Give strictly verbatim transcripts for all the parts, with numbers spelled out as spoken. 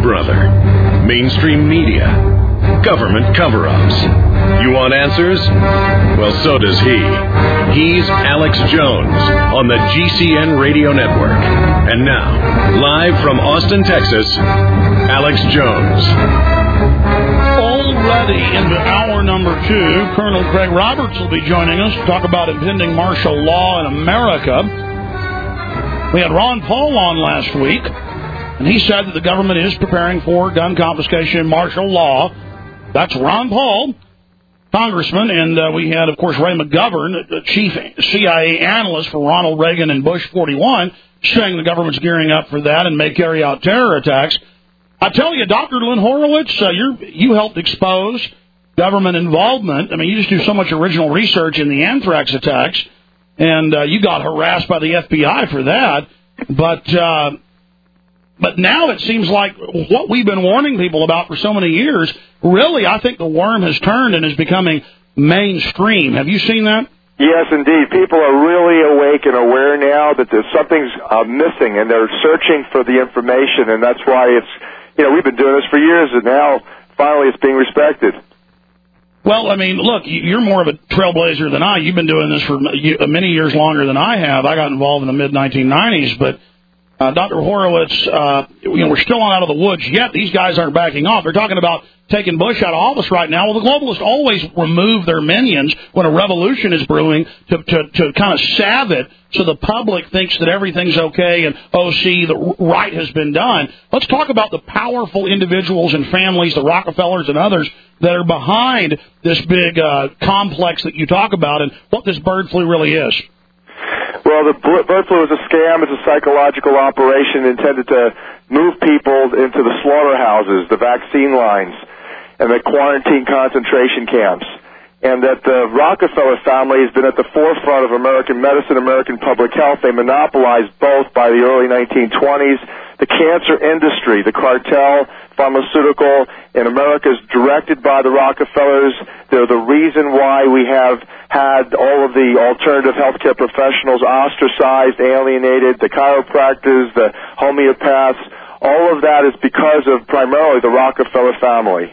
brother. Mainstream media. Government cover-ups. You want answers? Well, so does he. He's Alex Jones on the G C N Radio Network. And now, live from Austin, Texas, Alex Jones. Already into hour number two, Colonel Craig Roberts will be joining us to talk about impending martial law in America. We had Ron Paul on last week, and he said that the government is preparing for gun confiscation and martial law. That's Ron Paul, congressman, and uh, we had, of course, Ray McGovern, the chief C I A analyst for Ronald Reagan and Bush forty-one, saying the government's gearing up for that and may carry out terror attacks. I tell you, Doctor Lynn Horowitz, uh, you're, you helped expose government involvement. I mean, you just do so much original research in the anthrax attacks, and uh, you got harassed by the F B I for that. But uh, but now it seems like what we've been warning people about for so many years, really, I think the worm has turned and is becoming mainstream. Have you seen that? Yes, indeed. People are really awake and aware now that there's something's uh, missing, and they're searching for the information, and that's why it's, you know, we've been doing this for years, and now finally it's being respected. Well, I mean, look, you're more of a trailblazer than I. You've been doing this for many years longer than I have. I got involved in the mid nineteen nineties, but uh, Doctor Horowitz, uh, you know, we're still not out of the woods yet. These guys aren't backing off. They're talking about taking Bush out of office right now. Well, the globalists always remove their minions when a revolution is brewing to, to, to kind of salve it so the public thinks that everything's okay and, oh, see, the right has been done. Let's talk about the powerful individuals and families, the Rockefellers and others, that are behind this big uh, complex that you talk about and what this bird flu really is. Well, the bird flu is a scam. It's a psychological operation intended to move people into the slaughterhouses, the vaccine lines, and the quarantine concentration camps. And that the Rockefeller family has been at the forefront of American medicine, American public health. They monopolized both by the early nineteen twenties. The cancer industry, the cartel, pharmaceutical in America is directed by the Rockefellers. They're the reason why we have had all of the alternative healthcare professionals ostracized, alienated, the chiropractors, the homeopaths. All of that is because of primarily the Rockefeller family.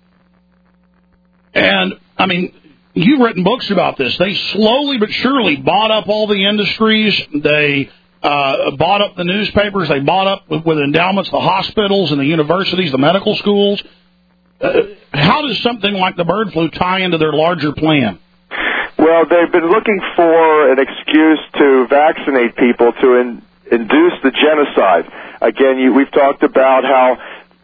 And, I mean, you've written books about this. They slowly but surely bought up all the industries. They uh, bought up the newspapers. They bought up, with, with endowments, the hospitals and the universities, the medical schools. Uh, how does something like the bird flu tie into their larger plan? Well, they've been looking for an excuse to vaccinate people to in, induce the genocide. Again, you, we've talked about how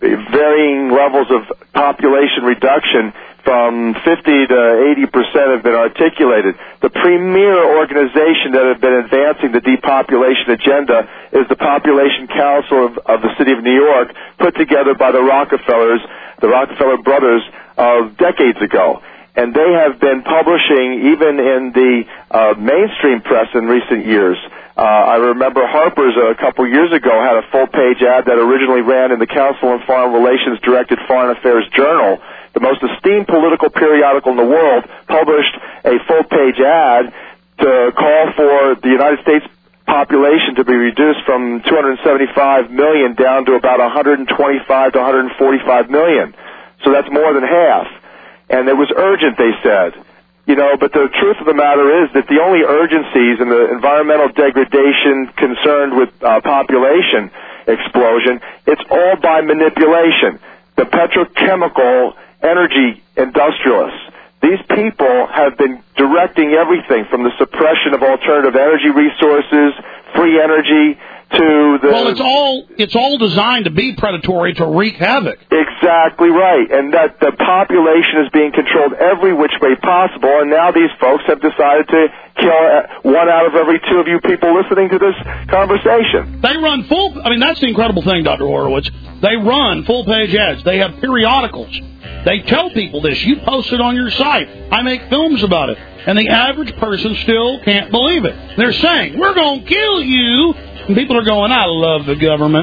varying levels of population reduction from fifty to eighty percent have been articulated. The premier organization that has been advancing the depopulation agenda is the Population Council of, of the City of New York, put together by the Rockefellers, the Rockefeller brothers, of decades ago. And they have been publishing, even in the uh, mainstream press in recent years. Uh, I remember Harper's a couple years ago had a full-page ad that originally ran in the Council on Foreign Relations-directed Foreign Affairs Journal. The most esteemed political periodical in the world published a full-page ad to call for the United States population to be reduced from two hundred seventy-five million down to about one hundred twenty-five to one hundred forty-five million. So that's more than half. And it was urgent, they said. You know, but the truth of the matter is that the only urgencies in the environmental degradation concerned with uh, population explosion, it's all by manipulation. The petrochemical energy industrialists, these people have been directing everything from the suppression of alternative energy resources, free energy, to the... Well, it's all it's all designed to be predatory, to wreak havoc. Exactly right. And that the population is being controlled every which way possible, and now these folks have decided to kill one out of every two of you people listening to this conversation. They run full... I mean, that's the incredible thing, Doctor Horowitz. They run full-page ads. They have periodicals. They tell people this. You post it on your site. I make films about it. And the average person still can't believe it. They're saying, we're going to kill you. And people are going, I love the government.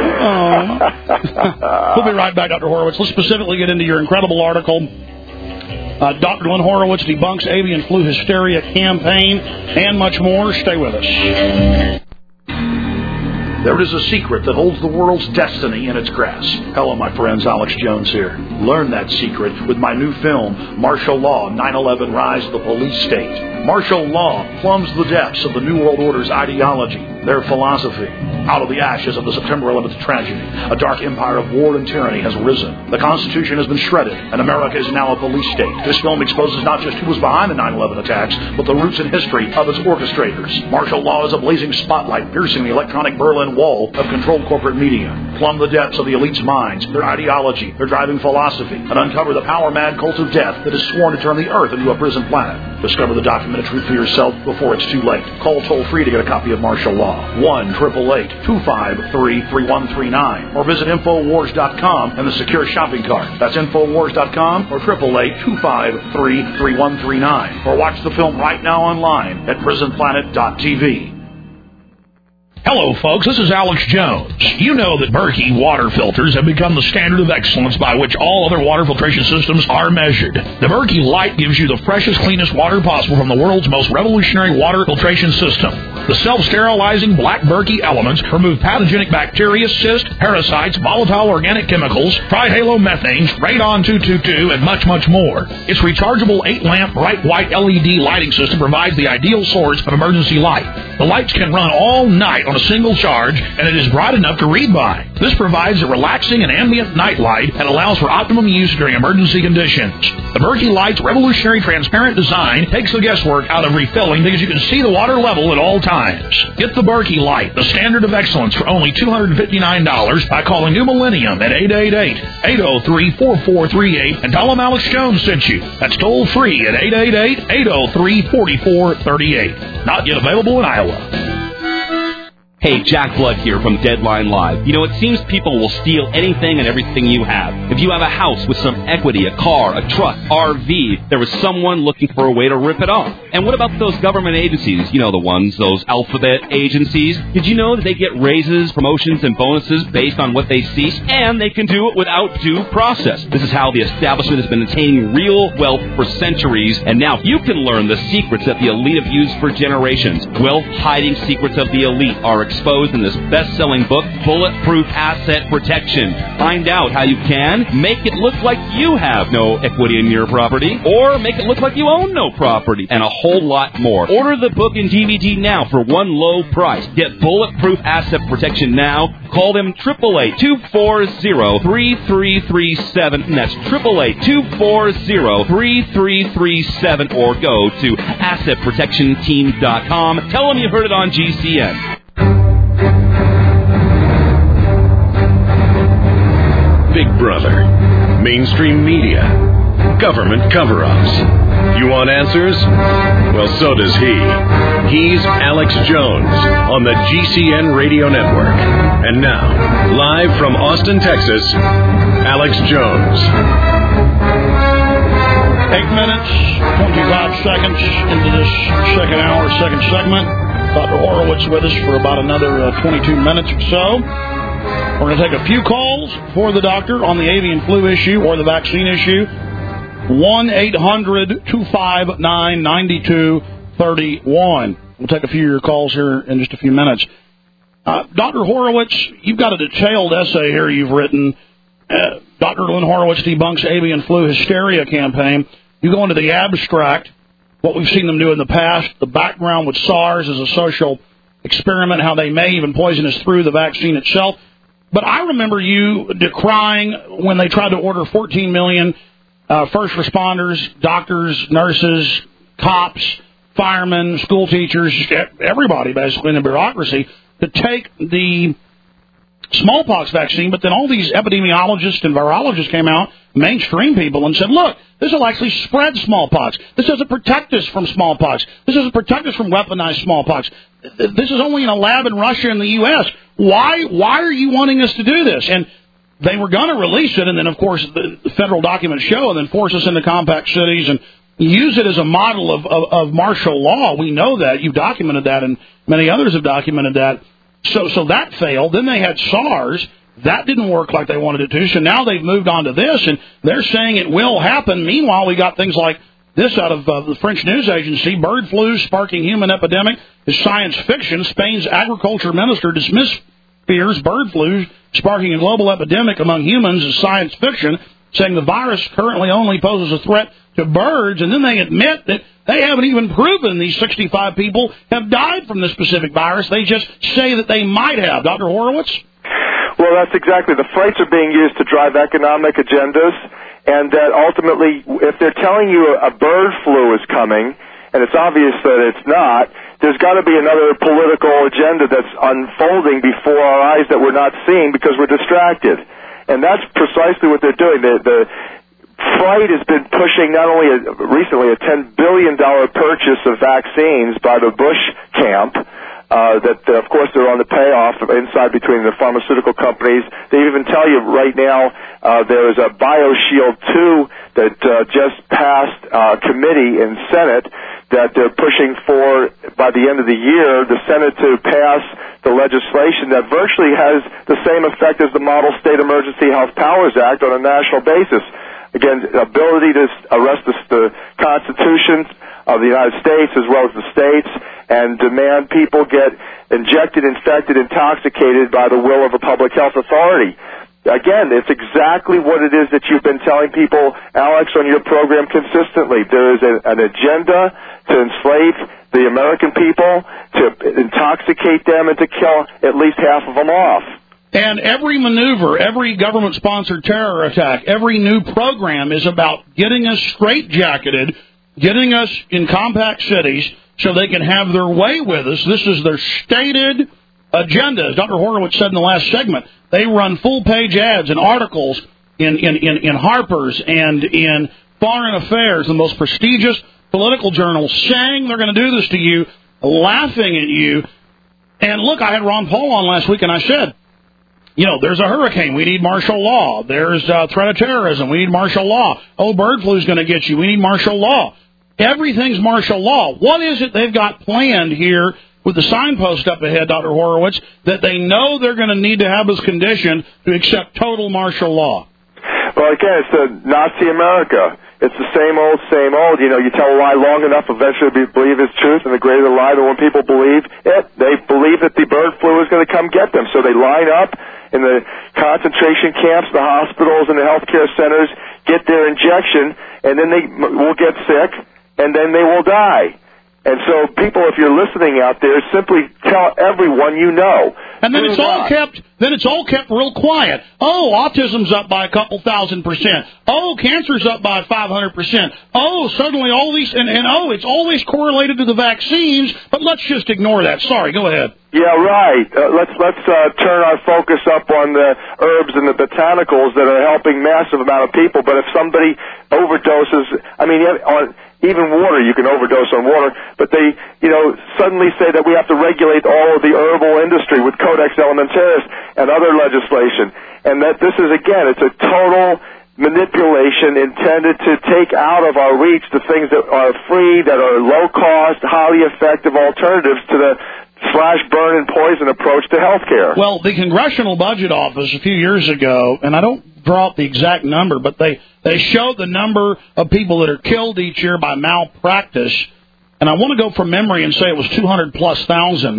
Oh. We'll be right back, Doctor Horowitz. Let's specifically get into your incredible article. Uh, Doctor Lynn Horowitz debunks avian flu hysteria campaign and much more. Stay with us. There is a secret that holds the world's destiny in its grasp. Hello, my friends. Alex Jones here. Learn that secret with my new film, Martial Law, nine eleven Rise of the Police State. Martial law plumbs the depths of the New World Order's ideology, their philosophy. Out of the ashes of the September eleventh tragedy, a dark empire of war and tyranny has risen. The Constitution has been shredded, and America is now a police state. This film exposes not just who was behind the nine eleven attacks, but the roots and history of its orchestrators. Martial law is a blazing spotlight piercing the electronic Berlin Wall of controlled corporate media. Plumb the depths of the elite's minds, their ideology, their driving philosophy, and uncover the power-mad cult of death that has sworn to turn the Earth into a prison planet. Discover the documented truth for yourself before it's too late. Call toll-free to get a copy of Martial Law. one eight eight eight, two five three, three one three nine. Or visit Infowars dot com and the secure shopping cart. That's Infowars dot com or eight eight eight, two five three, three one three nine. Or watch the film right now online at prison planet dot t v. Hello, folks. This is Alex Jones. You know that Berkey water filters have become the standard of excellence by which all other water filtration systems are measured. The Berkey Light gives you the freshest, cleanest water possible from the world's most revolutionary water filtration system. The self-sterilizing black Berkey elements remove pathogenic bacteria, cysts, parasites, volatile organic chemicals, trihalomethanes, radon two twenty-two, and much, much more. Its rechargeable eight-lamp bright white L E D lighting system provides the ideal source of emergency light. The lights can run all night on a single charge, and it is bright enough to read by. This provides a relaxing and ambient night light and allows for optimum use during emergency conditions. The Berkey Light's revolutionary transparent design takes the guesswork out of refilling because you can see the water level at all times. Get the Berkey Light, the standard of excellence, for only two hundred fifty-nine dollars by calling New Millennium at eight eight eight, eight oh three, four four three eight and tell them Alex Jones sent you. That's toll free at eight eight eight, eight oh three, four four three eight. Not yet available in Iowa. Hey, Jack Blood here from Deadline Live. You know, it seems people will steal anything and everything you have. If you have a house with some equity, a car, a truck, R V, there is someone looking for a way to rip it off. And what about those government agencies? You know the ones, those alphabet agencies. Did you know that they get raises, promotions, and bonuses based on what they see? And they can do it without due process. This is how the establishment has been attaining real wealth for centuries. And now you can learn the secrets that the elite have used for generations. Wealth-hiding secrets of the elite are exposed in this best-selling book, Bulletproof Asset Protection. Find out how you can make it look like you have no equity in your property, or make it look like you own no property, and a whole lot more. Order the book and D V D now for one low price. Get Bulletproof Asset Protection now. Call them eight eight eight, two four zero, three three three seven, and that's eight eight eight, two four zero, three three three seven, or go to asset protection team dot com. Tell them you heard it on G C N. Big Brother, mainstream media, government cover-ups. You want answers? Well, so does he. He's Alex Jones on the G C N Radio Network. And now, live from Austin, Texas, Alex Jones. Eight minutes, twenty-five seconds into this second hour, second segment. Doctor Horowitz with us for about another uh, twenty-two minutes or so. We're going to take a few calls for the doctor on the avian flu issue or the vaccine issue. one eight hundred, two five nine, nine two three one. We'll take a few of your calls here in just a few minutes. Uh, Doctor Horowitz, you've got a detailed essay here you've written. Uh, Doctor Lynn Horowitz debunks avian flu hysteria campaign. You go into the abstract, what we've seen them do in the past, the background with SARS as a social experiment, how they may even poison us through the vaccine itself. But I remember you decrying when they tried to order fourteen million uh, first responders, doctors, nurses, cops, firemen, school teachers, everybody basically in the bureaucracy to take the smallpox vaccine. But then all these epidemiologists and virologists came out, mainstream people, and said, look, this will actually spread smallpox. This doesn't protect us from smallpox. This doesn't protect us from weaponized smallpox. This is only in a lab in Russia and the U S Why why are you wanting us to do this? And they were going to release it, and then, of course, the federal documents show, and then force us into compact cities and use it as a model of, of, of martial law. We know that. You've documented that, and many others have documented that. So, so that failed. Then they had SARS. That didn't work like they wanted it to. So now they've moved on to this, and they're saying it will happen. Meanwhile, we got things like this out of uh, the French news agency: bird flu sparking human epidemic is science fiction. Spain's agriculture minister dismissed fears bird flu sparking a global epidemic among humans is science fiction, saying the virus currently only poses a threat to birds, and then they admit that they haven't even proven these sixty-five people have died from this specific virus. They just say that they might have. Doctor Horowitz? Well, that's exactly. The frights are being used to drive economic agendas, and that ultimately, if they're telling you a bird flu is coming, and it's obvious that it's not, there's got to be another political agenda that's unfolding before our eyes that we're not seeing because we're distracted. And that's precisely what they're doing. The, the fright has been pushing not only a, recently a ten billion dollars purchase of vaccines by the Bush camp, Uh, that, uh, of course, they're on the payoff inside between the pharmaceutical companies. They even tell you right now uh, there is a BioShield two that uh, just passed uh, committee in Senate that they're pushing for by the end of the year, the Senate to pass the legislation that virtually has the same effect as the Model State Emergency Health Powers Act on a national basis. Again, ability to arrest the, the Constitution of the United States as well as the states and demand people get injected, infected, intoxicated by the will of a public health authority. Again, it's exactly what it is that you've been telling people, Alex, on your program consistently. There is a, an agenda to enslave the American people, to intoxicate them, and to kill at least half of them off. And every maneuver, every government-sponsored terror attack, every new program is about getting us straitjacketed, getting us in compact cities so they can have their way with us. This is their stated agenda. As Doctor Horowitz said in the last segment, they run full-page ads and articles in, in, in, in Harper's and in Foreign Affairs, the most prestigious political journals, saying they're going to do this to you, laughing at you. And look, I had Ron Paul on last week, and I said, you know, there's a hurricane. We need martial law. There's a threat of terrorism. We need martial law. Oh, bird flu's going to get you. We need martial law. Everything's martial law. What is it they've got planned here with the signpost up ahead, Doctor Horowitz, that they know they're going to need to have as condition to accept total martial law? Well, again, it's the Nazi America. It's the same old, same old. You know, you tell a lie long enough, eventually you believe it's truth, and the greater the lie, the more people believe it. They believe that the bird flu is going to come get them, so they line up in the concentration camps, the hospitals, and the healthcare centers, get their injection, and then they will get sick, and then they will die. And so people, if you're listening out there, simply tell everyone you know. And then it's all kept, then it's all kept real quiet. Oh, autism's up by a couple thousand percent. Oh, cancer's up by five hundred percent. Oh, suddenly all these, and, and oh, it's always correlated to the vaccines, but let's just ignore that. Sorry, go ahead. Yeah, right. Uh, let's let's uh, turn our focus up on the herbs and the botanicals that are helping massive amount of people. But if somebody overdoses, I mean, on even water, you can overdose on water. But they, you know, suddenly say that we have to regulate all of the herbal industry with Codex Alimentarius and other legislation, and that this is again, it's a total manipulation intended to take out of our reach the things that are free, that are low cost, highly effective alternatives to the slash, burn, and poison approach to health care. Well, the Congressional Budget Office a few years ago, and I don't draw up the exact number, but they, they showed the number of people that are killed each year by malpractice, and I want to go from memory and say it was two hundred plus thousand,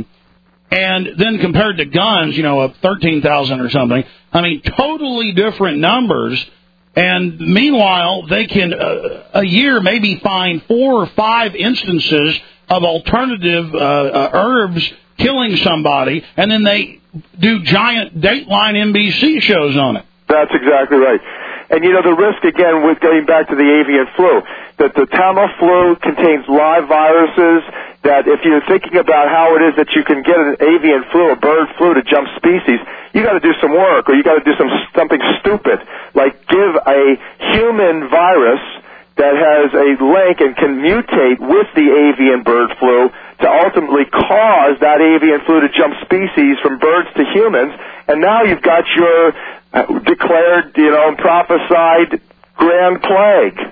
and then compared to guns, you know, of thirteen thousand or something. I mean, totally different numbers, and meanwhile, they can, uh, a year, maybe find four or five instances of alternative uh, uh, herbs killing somebody, and then they do giant Dateline N B C shows on it. That's exactly right. And, you know, the risk, again, with getting back to the avian flu, that the Tamiflu contains live viruses, that if you're thinking about how it is that you can get an avian flu, a bird flu, to jump species, you got to do some work, or you got to do some something stupid, like give a human virus that has a link and can mutate with the avian bird flu to ultimately cause that avian flu to jump species from birds to humans, and now you've got your declared, you know, prophesied grand plague.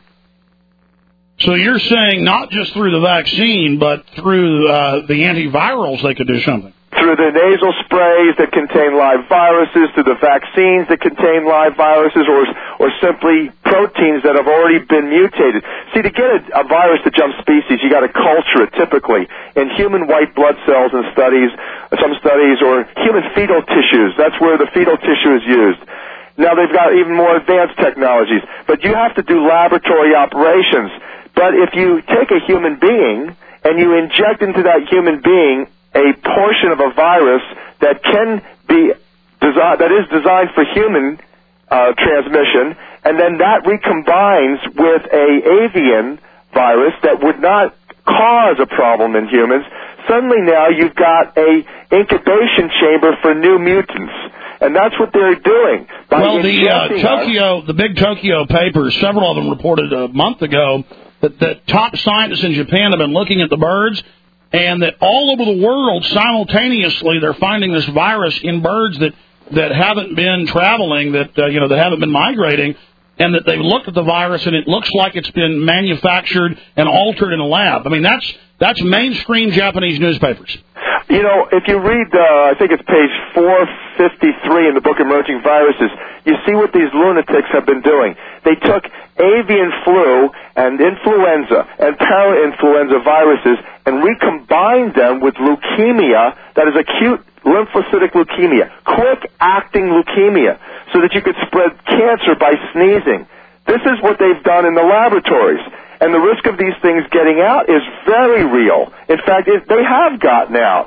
So you're saying not just through the vaccine, but through uh, the antivirals they could do something? Through the nasal sprays that contain live viruses, through the vaccines that contain live viruses, or or simply proteins that have already been mutated. See, to get a, a virus to jump species, you got to culture it typically in human white blood cells and studies. some studies, or human fetal tissues. That's where the fetal tissue is used. Now they've got even more advanced technologies. But you have to do laboratory operations. But if you take a human being and you inject into that human being a portion of a virus that can be desi- that is designed for human uh, transmission, and then that recombines with a avian virus that would not cause a problem in humans, suddenly now you've got a incubation chamber for new mutants. And that's what they're doing. By well, the uh, Tokyo, us, the big Tokyo papers, several of them reported a month ago that, that top scientists in Japan have been looking at the birds, and that all over the world, simultaneously, they're finding this virus in birds that, that haven't been traveling, that uh, you know, that haven't been migrating, and that they've looked at the virus, and it looks like it's been manufactured and altered in a lab. I mean, that's that's mainstream Japanese newspapers. You know, if you read, uh, I think it's page four fifty-three in the book Emerging Viruses, you see what these lunatics have been doing. They took avian flu and influenza and parainfluenza viruses and recombined them with leukemia, that is acute lymphocytic leukemia, quick-acting leukemia, so that you could spread cancer by sneezing. This is what they've done in the laboratories. And the risk of these things getting out is very real. In fact, it, they have gotten out.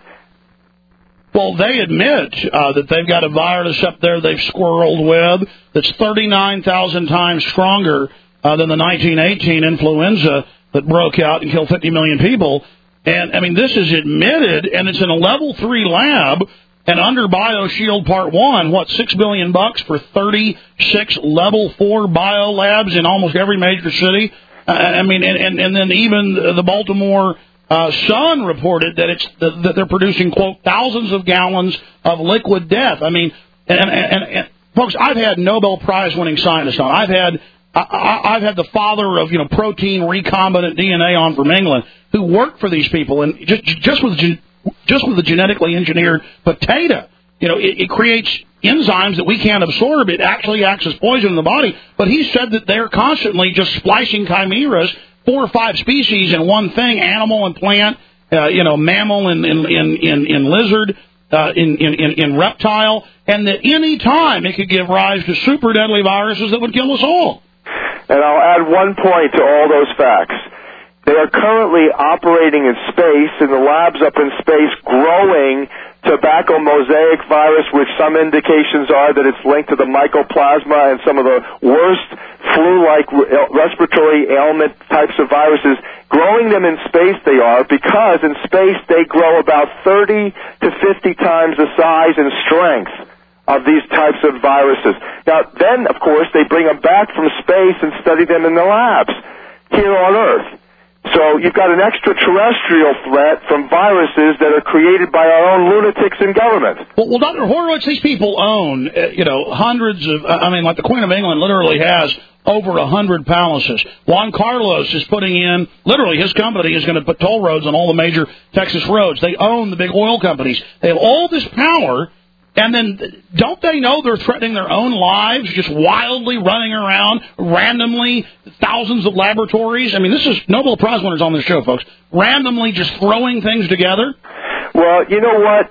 Well, they admit uh, that they've got a virus up there they've squirreled with that's thirty-nine thousand times stronger uh, than the nineteen eighteen influenza that broke out and killed fifty million people. And, I mean, this is admitted, and it's in a level three lab, and under BioShield Part one, what, six billion bucks for thirty-six level four biolabs in almost every major city? Uh, I mean, and, and, and then even the Baltimore uh, Sun reported that it's that they're producing, quote, thousands of gallons of liquid death. I mean, and, and, and, and folks, I've had Nobel Prize-winning scientists on. I've had I, I've had the father of you know protein recombinant D N A on from England who worked for these people, and just just with just with the genetically engineered potato, you know, it, it creates enzymes that we can't absorb. It actually acts as poison in the body. But he said that they're constantly just splicing chimeras, four or five species in one thing, animal and plant, uh, you know, mammal and in, in, in, in lizard, uh, in, in, in reptile, and that any time it could give rise to super deadly viruses that would kill us all. And I'll add one point to all those facts. They are currently operating in space, in the labs up in space, growing tobacco mosaic virus, which some indications are that it's linked to the mycoplasma and some of the worst flu-like respiratory ailment types of viruses. Growing them in space they are, because in space they grow about thirty to fifty times the size and strength of these types of viruses. Now, then, of course, they bring them back from space and study them in the labs here on Earth. So you've got an extraterrestrial threat from viruses that are created by our own lunatics in government. Well, well Doctor Horowitz, these people own, uh, you know, hundreds of, I mean, like the Queen of England literally has over a hundred palaces. Juan Carlos is putting in, literally his company is going to put toll roads on all the major Texas roads. They own the big oil companies. They have all this power. And then don't they know they're threatening their own lives, just wildly running around, randomly, thousands of laboratories? I mean, this is Nobel Prize winners on this show, folks, randomly just throwing things together. Well, you know what?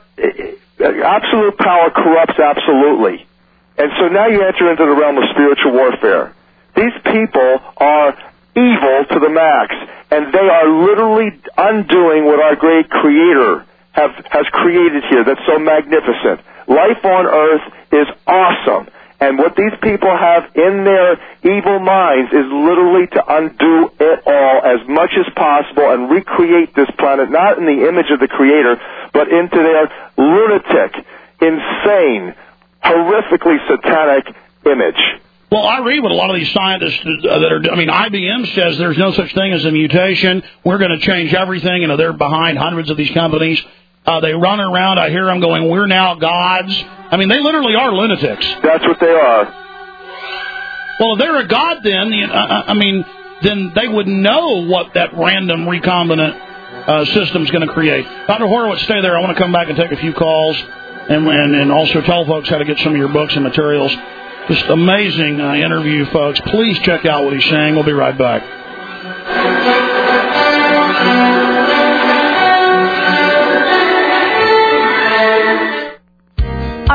Absolute power corrupts absolutely. And so now you enter into the realm of spiritual warfare. These people are evil to the max, and they are literally undoing what our great Creator have, has created here that's so magnificent. Life on Earth is awesome, and what these people have in their evil minds is literally to undo it all as much as possible and recreate this planet, not in the image of the Creator, but into their lunatic, insane, horrifically satanic image. Well, I read what a lot of these scientists that are, I mean, I B M says there's no such thing as a mutation. We're going to change everything. You know, they're behind hundreds of these companies. Uh, they run around. I hear them going, we're now gods. I mean, they literally are lunatics. That's what they are. Well, if they're a god, then, uh, I mean, then they would know what that random recombinant uh, system is going to create. Doctor Horowitz, stay there. I want to come back and take a few calls and, and, and also tell folks how to get some of your books and materials. Just amazing uh, interview, folks. Please check out what he's saying. We'll be right back.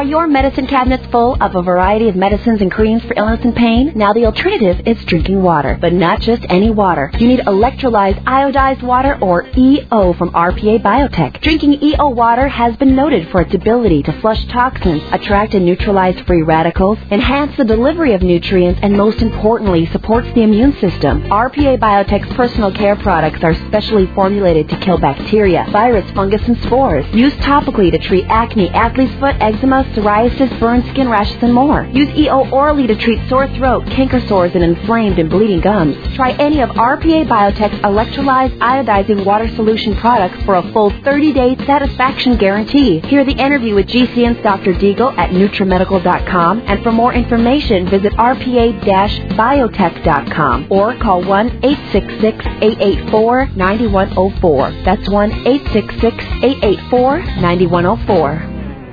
Are your medicine cabinets full of a variety of medicines and creams for illness and pain? Now the alternative is drinking water, but not just any water. You need electrolyzed iodized water, or E O, from R P A Biotech. Drinking E O water has been noted for its ability to flush toxins, attract and neutralize free radicals, enhance the delivery of nutrients, and most importantly, supports the immune system. R P A Biotech's personal care products are specially formulated to kill bacteria, virus, fungus, and spores. Used topically to treat acne, athlete's foot, eczema, psoriasis, burn skin rashes, and more. Use E O orally to treat sore throat, canker sores, and inflamed and bleeding gums. Try any of R P A Biotech's electrolyzed iodizing water solution products for a full thirty-day satisfaction guarantee. Hear the interview with G C N's Doctor Deagle at Nutrimedical dot com, and for more information, visit R P A biotech dot com or call one eight six six, eight eight four, nine one zero four. That's one eight six six, eight eight four, nine one zero four.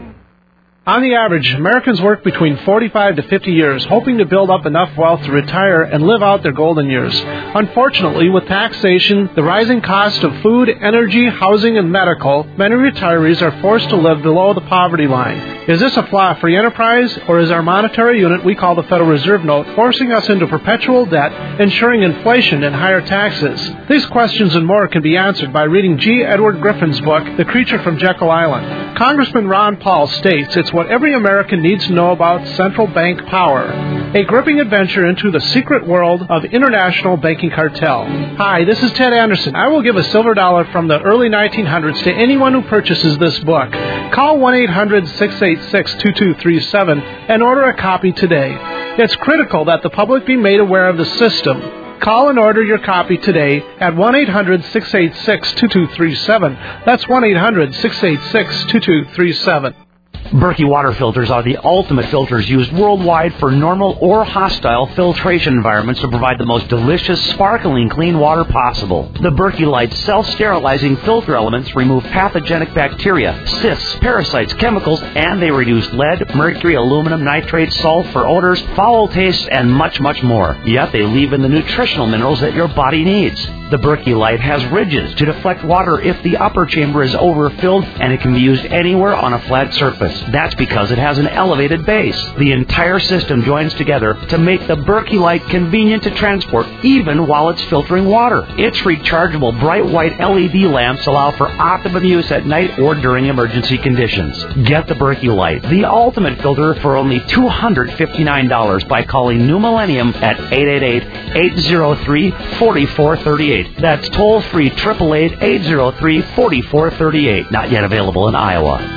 On the average, Americans work between forty-five to fifty years, hoping to build up enough wealth to retire and live out their golden years. Unfortunately, with taxation, the rising cost of food, energy, housing, and medical, many retirees are forced to live below the poverty line. Is this a flaw free enterprise, or is our monetary unit we call the Federal Reserve Note forcing us into perpetual debt, ensuring inflation and higher taxes? These questions and more can be answered by reading G. Edward Griffin's book, The Creature from Jekyll Island. Congressman Ron Paul states it's what every American needs to know about central bank power. A gripping adventure into the secret world of international banking cartel. Hi, this is Ted Anderson. I will give a silver dollar from the early nineteen hundreds to anyone who purchases this book. Call one eight hundred, six eight six, two two three seven and order a copy today. It's critical that the public be made aware of the system. Call and order your copy today at one eight hundred, six eight six, two two three seven. That's one eight hundred, six eight six, two two three seven. Berkey water filters are the ultimate filters used worldwide for normal or hostile filtration environments to provide the most delicious, sparkling clean water possible. The Berkey Light self-sterilizing filter elements remove pathogenic bacteria, cysts, parasites, chemicals, and they reduce lead, mercury, aluminum, nitrates, sulfur, odors, foul tastes, and much, much more. Yet they leave in the nutritional minerals that your body needs. The Berkey Light has ridges to deflect water if the upper chamber is overfilled, and it can be used anywhere on a flat surface. That's because it has an elevated base. The entire system joins together to make the Berkey Light convenient to transport, even while it's filtering water. Its rechargeable bright white L E D lamps allow for optimum use at night or during emergency conditions. Get the Berkey Light, the ultimate filter, for only two hundred fifty-nine dollars by calling New Millennium at eight eight eight, eight zero three, four four three eight. That's toll-free, eight eight eight, eight zero three, four four three eight. Not yet available in Iowa.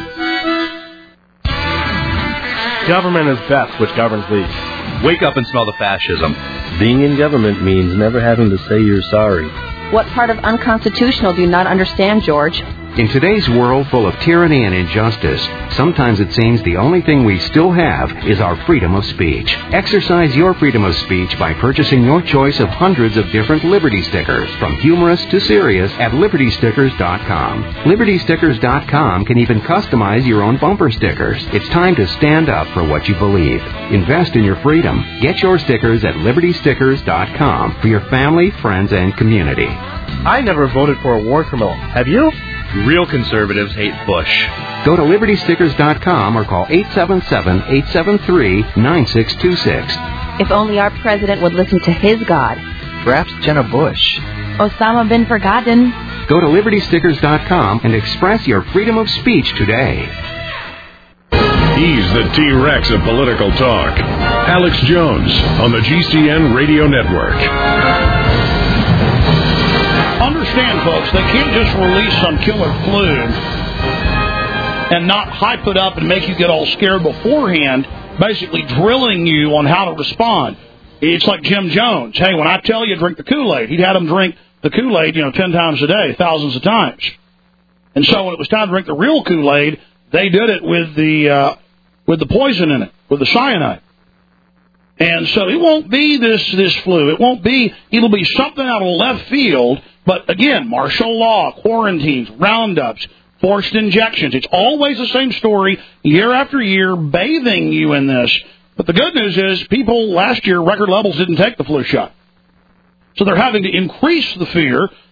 Government is best, which governs least. Wake up and smell the fascism. Being in government means never having to say you're sorry. What part of unconstitutional do you not understand, George? In today's world full of tyranny and injustice, sometimes it seems the only thing we still have is our freedom of speech. Exercise your freedom of speech by purchasing your choice of hundreds of different Liberty stickers, from humorous to serious, at Liberty Stickers dot com. Liberty Stickers dot com can even customize your own bumper stickers. It's time to stand up for what you believe. Invest in your freedom. Get your stickers at Liberty Stickers dot com for your family, friends, and community. I never voted for a war criminal. Have you? Real conservatives hate Bush. Go to Liberty Stickers dot com or call eight seven seven, eight seven three, nine six two six. If only our president would listen to his God. Perhaps Jenna Bush. Osama bin Forgotten. Go to Liberty Stickers dot com and express your freedom of speech today. He's the T-Rex of political talk. Alex Jones on the G C N Radio Network. Understand, folks, they can't just release some killer flu and not hype it up and make you get all scared beforehand, basically drilling you on how to respond. It's like Jim Jones. Hey, when I tell you drink the Kool-Aid, he'd had them drink the Kool-Aid, you know, ten times a day, thousands of times. And so when it was time to drink the real Kool-Aid, they did it with the uh, with the poison in it, with the cyanide. And so it won't be this this flu. It won't be. It'll be something out of left field. But again, martial law, quarantines, roundups, forced injections. It's always the same story year after year, bathing you in this. But the good news is people last year, record levels, didn't take the flu shot. So they're having to increase the fear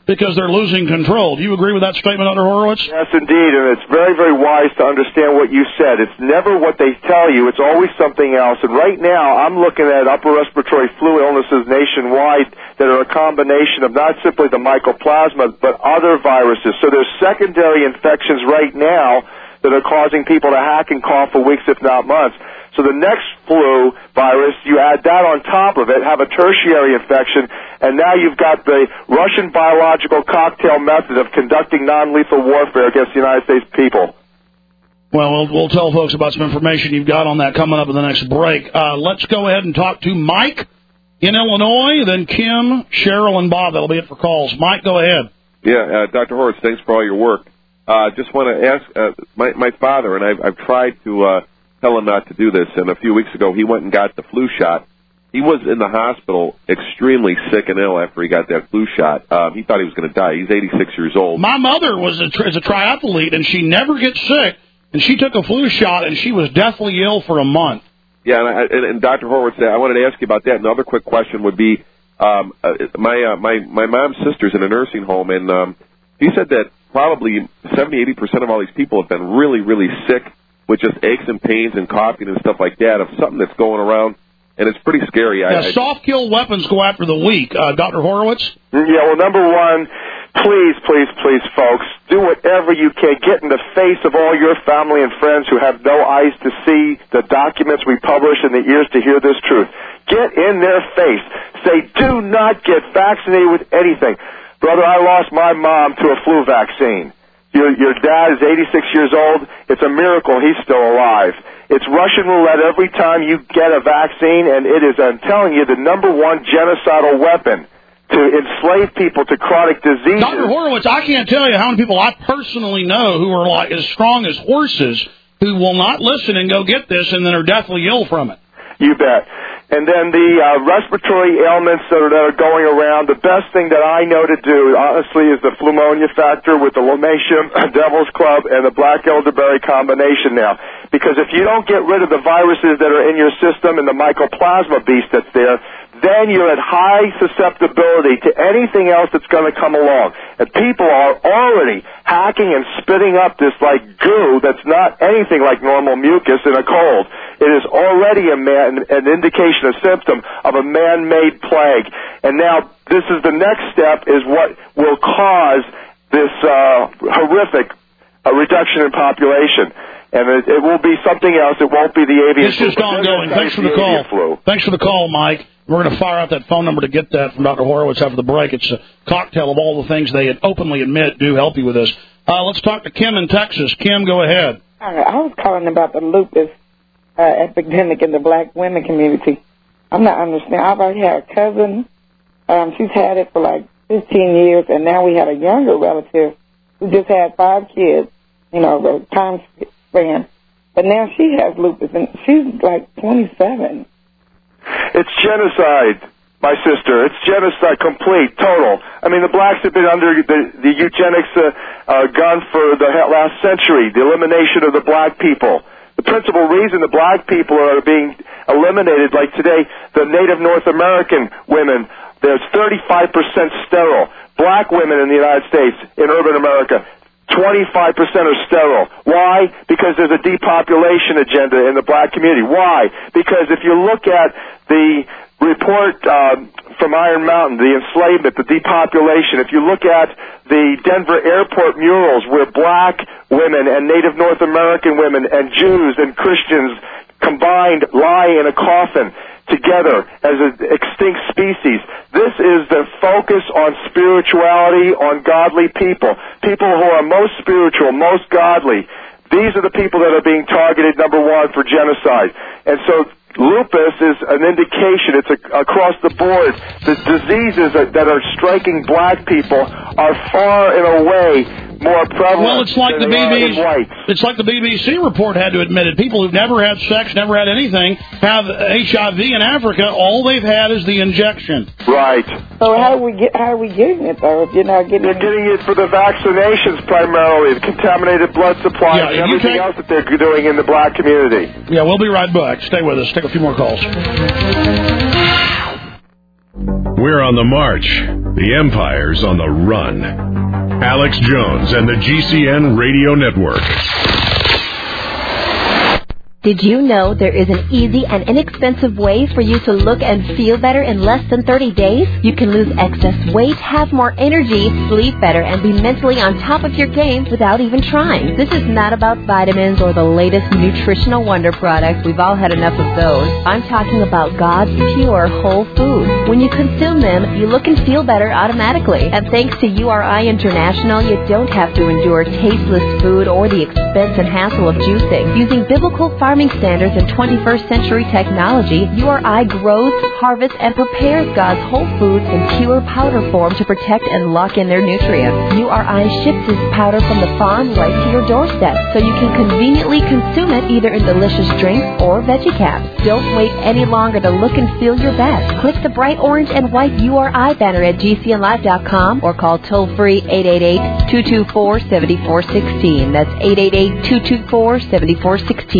because they're losing control. Do you agree with that statement, Doctor Horowitz? Yes, indeed, and it's very, very wise to understand what you said. It's never what they tell you. It's always something else. And right now, I'm looking at upper respiratory flu illnesses nationwide that are a combination of not simply the mycoplasma, but other viruses. So there's secondary infections right now that are causing people to hack and cough for weeks, if not months. So the next flu virus, you add that on top of it, have a tertiary infection, and now you've got the Russian biological cocktail method of conducting non-lethal warfare against the United States people. Well, we'll, we'll tell folks about some information you've got on that coming up in the next break. Uh, let's go ahead and talk to Mike in Illinois, then Kim, Cheryl, and Bob. That'll be it for calls. Mike, go ahead. Yeah, uh, Doctor Horowitz, thanks for all your work. I uh, just want to ask, uh, my, my father, and I've, I've tried to uh, tell him not to do this, and a few weeks ago he went and got the flu shot. He was in the hospital extremely sick and ill after he got that flu shot. Um, he thought he was going to die. He's eighty-six years old. My mother was a, is a triathlete, and she never gets sick, and she took a flu shot, and she was deathly ill for a month. Yeah, and, I, and, and Doctor Horowitz, I wanted to ask you about that. Another quick question would be, um, uh, my, uh, my, my mom's sister's in a nursing home, and um, he said that probably seventy, eighty percent of all these people have been really, really sick with just aches and pains and coughing and stuff like that, of something that's going around, and it's pretty scary. Yeah, I, soft kill weapons go after the weak. Uh, Doctor Horowitz? Yeah, well, number one, please, please, please, folks, do whatever you can. Get in the face of all your family and friends who have no eyes to see the documents we publish and the ears to hear this truth. Get in their face. Say, do not get vaccinated with anything. Brother, I lost my mom to a flu vaccine. Your, your dad is eighty-six years old. It's a miracle he's still alive. It's Russian roulette every time you get a vaccine, and it is, I'm telling you, the number one genocidal weapon to enslave people to chronic diseases. Doctor Horowitz, I can't tell you how many people I personally know who are like as strong as horses who will not listen and go get this and then are deathly ill from it. You bet. And then the uh, respiratory ailments that are, that are going around, the best thing that I know to do, honestly, is the pneumonia factor with the Lomatium, Devil's Club, and the black elderberry combination now. Because if you don't get rid of the viruses that are in your system and the mycoplasma beast that's there, then you're at high susceptibility to anything else that's going to come along. And people are already hacking and spitting up this like goo that's not anything like normal mucus in a cold. It is already a man, an indication, a symptom of a man-made plague. And now this is the next step, is what will cause this uh, horrific uh, reduction in population. And it, it will be something else. It won't be the avian flu. It's just ongoing. Thanks for the call. Thanks for the call, Mike. We're going to fire out that phone number to get that from Doctor Horowitz after the break. It's a cocktail of all the things they openly admit do help you with this. Uh, let's talk to Kim in Texas. Kim, go ahead. All right. I was calling about the lupus uh, epidemic in the black women community. I'm not understanding. I've already had a cousin. Um, she's had it for like fifteen years, and now we had a younger relative who just had five kids, you know, the time span. But now she has lupus, and she's like twenty-seven. It's genocide, my sister. It's genocide, complete, total. I mean, the blacks have been under the, the eugenics uh, uh, gun for the last century, the elimination of the black people. The principal reason the black people are being eliminated, like today, the Native North American women, there's thirty-five percent sterile. Black women in the United States, in urban America, twenty-five percent are sterile. Why? Because there's a depopulation agenda in the black community. Why? Because if you look at the report uh, from Iron Mountain, the enslavement, the depopulation, if you look at the Denver airport murals where black women and Native North American women and Jews and Christians combined lie in a coffin together as an extinct species. This is the focus on spirituality, on godly people, people who are most spiritual, most godly. These are the people that are being targeted, number one, for genocide. And so lupus is an indication. It's a, across the board. The diseases that, that are striking black people are far and away more prevalent. Well, it's like the B B C. It's like the B B C report had to admit it. People who've never had sex, never had anything, have H I V in Africa. All they've had is the injection. Right. So how are we get? How are we getting it though? If you're not getting, you're getting it for the vaccinations primarily, the contaminated blood supply, yeah, and everything take... else that they're doing in the black community. Yeah, we'll be right back. Stay with us. Take a few more calls. We're on the march. The empire's on the run. Alex Jones and the G C N Radio Network. Did you know there is an easy and inexpensive way for you to look and feel better in less than thirty days? You can lose excess weight, have more energy, sleep better, and be mentally on top of your game without even trying. This is not about vitamins or the latest nutritional wonder products. We've all had enough of those. I'm talking about God's pure whole foods. When you consume them, you look and feel better automatically. And thanks to U R I International, you don't have to endure tasteless food or the expense and hassle of juicing. Using biblical farming standards and twenty-first century technology, U R I grows, harvests, and prepares God's whole foods in pure powder form to protect and lock in their nutrients. U R I ships this powder from the farm right to your doorstep, so you can conveniently consume it either in delicious drinks or veggie caps. Don't wait any longer to look and feel your best. Click the bright orange and white U R I banner at G C N live dot com or call toll-free eight eight eight, two two four, seven four one six. That's eight eight eight, two two four, seven four one six.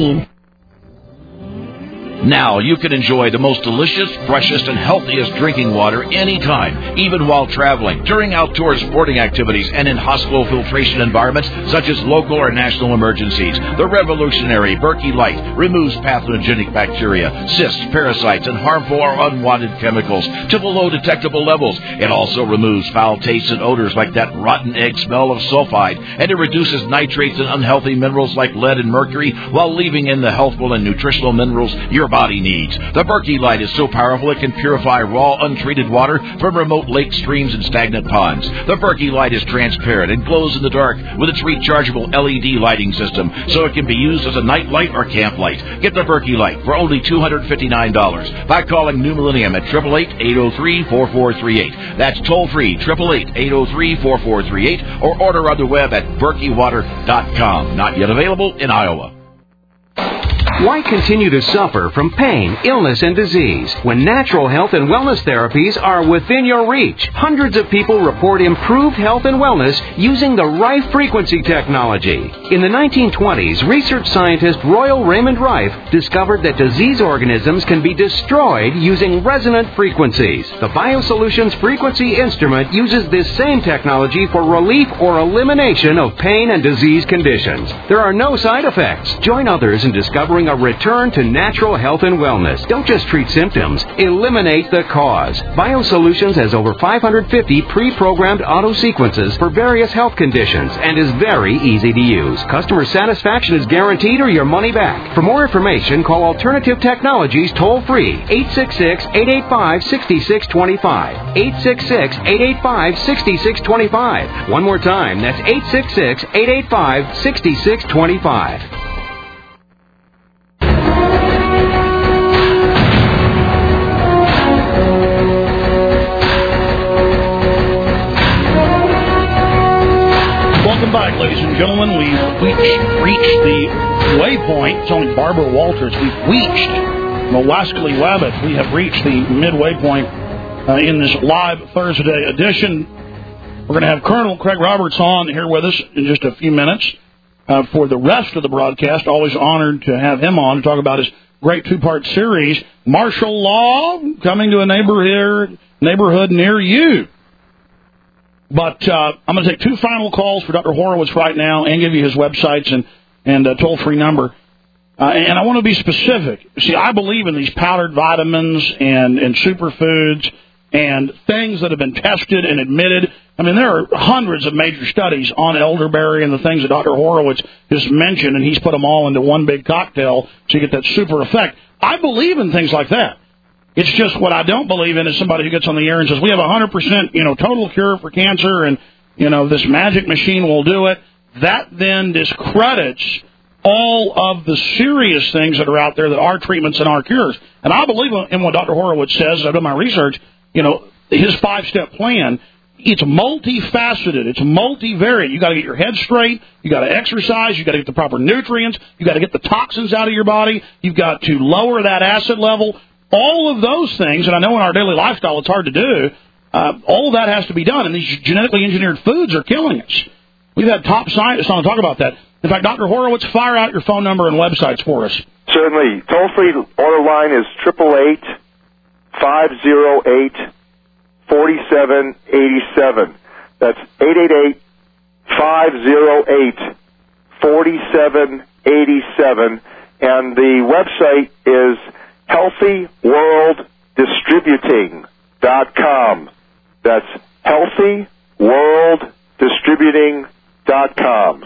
Now you can enjoy the most delicious, freshest, and healthiest drinking water anytime, even while traveling, during outdoor sporting activities, and in hospital filtration environments such as local or national emergencies. The revolutionary Berkey Light removes pathogenic bacteria, cysts, parasites, and harmful or unwanted chemicals to below detectable levels. It also removes foul tastes and odors like that rotten egg smell of sulfide, and it reduces nitrates and unhealthy minerals like lead and mercury while leaving in the healthful and nutritional minerals your body needs. The Berkey Light is so powerful it can purify raw, untreated water from remote lakes, streams, and stagnant ponds. The Berkey Light is transparent and glows in the dark with its rechargeable L E D lighting system, so it can be used as a night light or camp light. Get the Berkey Light for only two hundred fifty-nine dollars by calling New Millennium at eight eight eight, eight oh three, four four three eight. That's toll-free, eight eight eight, eight oh three, four four three eight, or order on the web at berkey water dot com. Not yet available in Iowa. Why continue to suffer from pain, illness, and disease when natural health and wellness therapies are within your reach? Hundreds of people report improved health and wellness using the Rife frequency technology. In the nineteen twenties, research scientist Royal Raymond Rife discovered that disease organisms can be destroyed using resonant frequencies. The BioSolutions frequency instrument uses this same technology for relief or elimination of pain and disease conditions. There are no side effects. Join others in discovering a return to natural health and wellness. Don't just treat symptoms. Eliminate the cause. BioSolutions has over five hundred fifty pre-programmed auto sequences for various health conditions and is very easy to use. Customer satisfaction is guaranteed or your money back. For more information, call Alternative Technologies toll-free, eight six six, eight eight five, six six two five, eight six six, eight eight five, six six two five. One more time, that's eight six six, eight eight five, six six two five. Welcome back, ladies and gentlemen. We've reached, reached the waypoint. It's only Barbara Walters. We've reached the Wascally Wabbit. We have reached the midway point uh, in this live Thursday edition. We're going to have Colonel Craig Roberts on here with us in just a few minutes uh, for the rest of the broadcast. Always honored to have him on to talk about his great two-part series, Martial Law, coming to a neighborhood, neighborhood near you. But uh, I'm going to take two final calls for Doctor Horowitz right now and give you his websites and, and a toll-free number. Uh, and I want to be specific. See, I believe in these powdered vitamins and, and superfoods and things that have been tested and admitted. I mean, there are hundreds of major studies on elderberry and the things that Doctor Horowitz just mentioned, and he's put them all into one big cocktail so you get that super effect. I believe in things like that. It's just what I don't believe in is somebody who gets on the air and says, we have a one hundred percent, you know, total cure for cancer and, you know, this magic machine will do it. That then discredits all of the serious things that are out there that are treatments and are cures. And I believe in what Doctor Horowitz says. I've done my research. You know, his five-step plan, it's multifaceted. It's multivariate. You got to get your head straight. You got to exercise. You got to get the proper nutrients. You got to get the toxins out of your body. You've got to lower that acid level. All of those things, and I know in our daily lifestyle it's hard to do, uh, all of that has to be done, and these genetically engineered foods are killing us. We've had top scientists on to talk about that. In fact, Doctor Horowitz, fire out your phone number and websites for us. Certainly. Toll-free order line is eight eight eight, five oh eight, forty-seven eighty-seven. That's eight eight eight, five oh eight, forty-seven eighty-seven. And the website is healthy world distributing dot com. That's healthy world distributing dot com.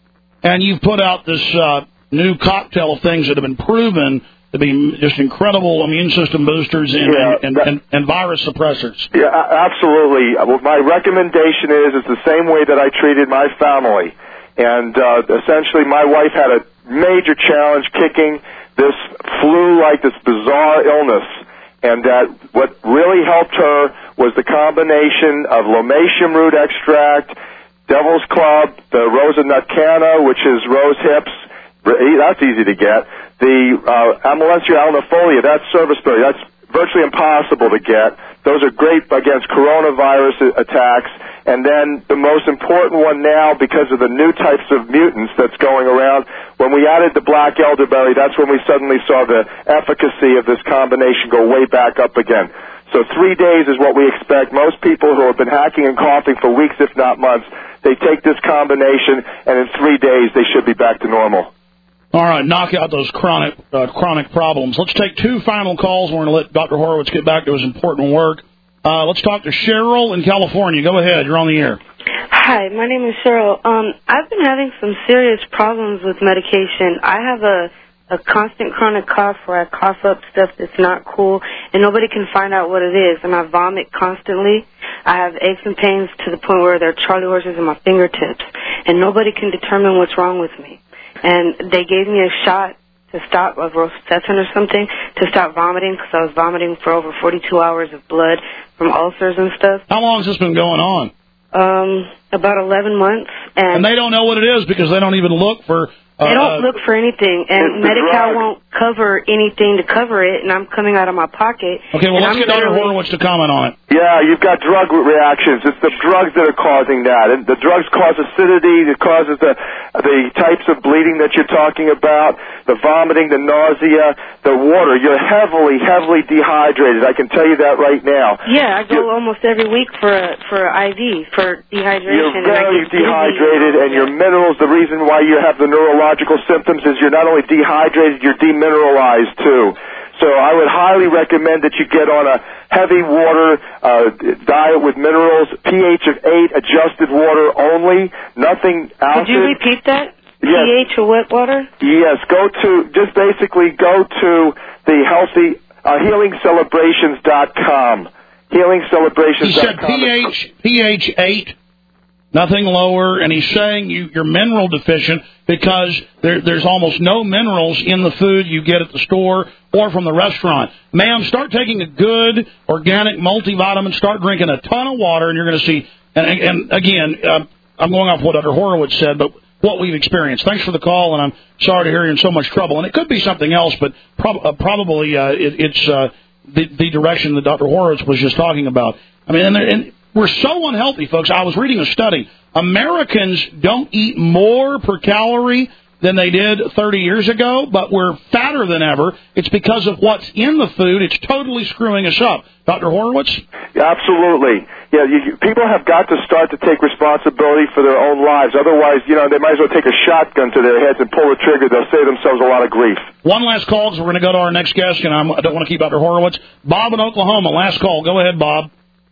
And you've put out this uh, new cocktail of things that have been proven to be just incredible immune system boosters and, yeah, and, that, and, and virus suppressors. Yeah, absolutely. Well, my recommendation is it's the same way that I treated my family. And uh, essentially my wife had a major challenge kicking this flu-like, this bizarre illness. And that what really helped her was the combination of lomatium root extract, Devil's Club, the Rosa Nutcana, which is rose hips. That's easy to get. The uh, Amelentia alnifolia, that's serviceberry. That's virtually impossible to get. Those are great against coronavirus attacks. And then the most important one now, because of the new types of mutants that's going around, when we added the black elderberry, that's when we suddenly saw the efficacy of this combination go way back up again. So three days is what we expect. Most people who have been hacking and coughing for weeks, if not months, they take this combination, and in three days they should be back to normal. All right, knock out those chronic uh, chronic problems. Let's take two final calls. We're going to let Doctor Horowitz get back to his important work. Uh, let's talk to Cheryl in California. Go ahead. You're on the air. Hi, my name is Cheryl. Um, I've been having some serious problems with medication. I have a, a constant chronic cough where I cough up stuff that's not cool, and nobody can find out what it is, and I vomit constantly. I have aches and pains to the point where there are Charlie horses in my fingertips, and nobody can determine what's wrong with me. And they gave me a shot to stop, of Rosettin or something, to stop vomiting, because I was vomiting for over forty-two hours of blood from ulcers and stuff. How long has this been going on? Um, about eleven months. And, and they don't know what it is because they don't even look for... Uh, they don't look for anything, and Medi-Cal won't cover anything to cover it, and I'm coming out of my pocket. Okay, well, let's I'm get Doctor Horowitz to comment on it. Yeah, you've got drug reactions. It's the drugs that are causing that. And the drugs cause acidity. It causes the the types of bleeding that you're talking about, the vomiting, the nausea, the water. You're heavily, heavily dehydrated. I can tell you that right now. Yeah, I go you're, almost every week for a, for an I V, for dehydration. You're very dehydrated, and your minerals, the reason why you have the neurological symptoms is you're not only dehydrated, you're demineralized too. So I would highly recommend that you get on a heavy water uh, diet with minerals, pH of eight, adjusted water only, nothing acid. Could you repeat that? Yes. pH of wet water? Yes. Go to, just basically go to the healthy, uh, healing celebrations dot com. healing celebrations dot com. He said pH, pH eight. Nothing lower, and he's saying you, you're mineral deficient because there, there's almost no minerals in the food you get at the store or from the restaurant. Ma'am, start taking a good organic multivitamin, start drinking a ton of water, and you're going to see, and, and again, uh, I'm going off what Doctor Horowitz said, but what we've experienced. Thanks for the call, and I'm sorry to hear you're in so much trouble. And it could be something else, but prob- uh, probably uh, it, it's uh, the, the direction that Doctor Horowitz was just talking about. I mean, and, and we're so unhealthy, folks. I was reading a study. Americans don't eat more per calorie than they did thirty years ago, but we're fatter than ever. It's because of what's in the food. It's totally screwing us up. Doctor Horowitz? Absolutely. Yeah, you, people have got to start to take responsibility for their own lives. Otherwise, you know, they might as well take a shotgun to their heads and pull the trigger. They'll save themselves a lot of grief. One last call, because we're going to go to our next guest, and I'm, I don't want to keep Doctor Horowitz. Bob in Oklahoma, last call. Go ahead, Bob.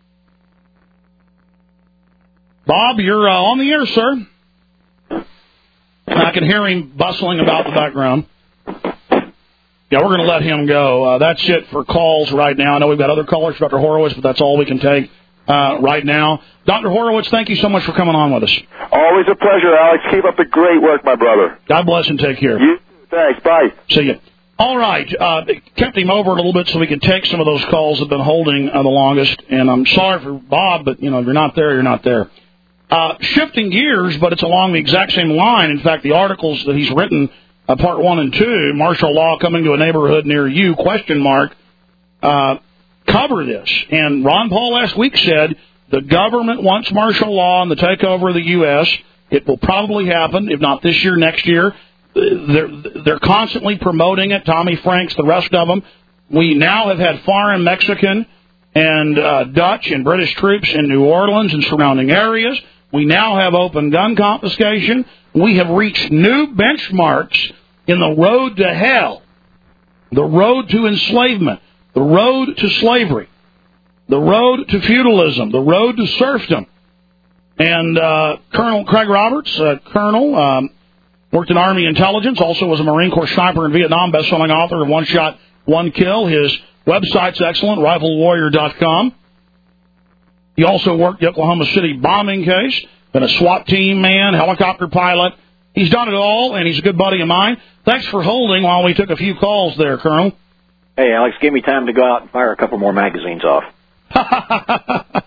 Bob, you're uh, on the air, sir. I can hear him bustling about the background. Yeah, we're going to let him go. Uh, that's it for calls right now. I know we've got other callers for Doctor Horowitz, but that's all we can take uh, right now. Doctor Horowitz, thank you so much for coming on with us. Always a pleasure, Alex. Keep up the great work, my brother. God bless and take care. You too. Thanks. Bye. See you. All right. Uh, kept him over a little bit so we could take some of those calls that have been holding uh, the longest. And I'm sorry for Bob, but, you know, if you're not there, you're not there. Uh, shifting gears, but it's along the exact same line. In fact, the articles that he's written, uh, part one and two, martial law coming to a neighborhood near you, question mark, uh, cover this. And Ron Paul last week said the government wants martial law and the takeover of the U S It will probably happen, if not this year, next year. They're, they're constantly promoting it, Tommy Franks, the rest of them. We now have had foreign Mexican and uh, Dutch and British troops in New Orleans and surrounding areas. We now have open gun confiscation. We have reached new benchmarks in the road to hell, the road to enslavement, the road to slavery, the road to feudalism, the road to serfdom. And uh, Colonel Craig Roberts, uh, Colonel, um, worked in Army intelligence, also was a Marine Corps sniper in Vietnam, best-selling author of One Shot, One Kill. His website's excellent, rifle warrior dot com. He also worked the Oklahoma City bombing case, been a SWAT team man, helicopter pilot. He's done it all, and he's a good buddy of mine. Thanks for holding while we took a few calls there, Colonel. Hey, Alex, give me time to go out and fire a couple more magazines off. uh,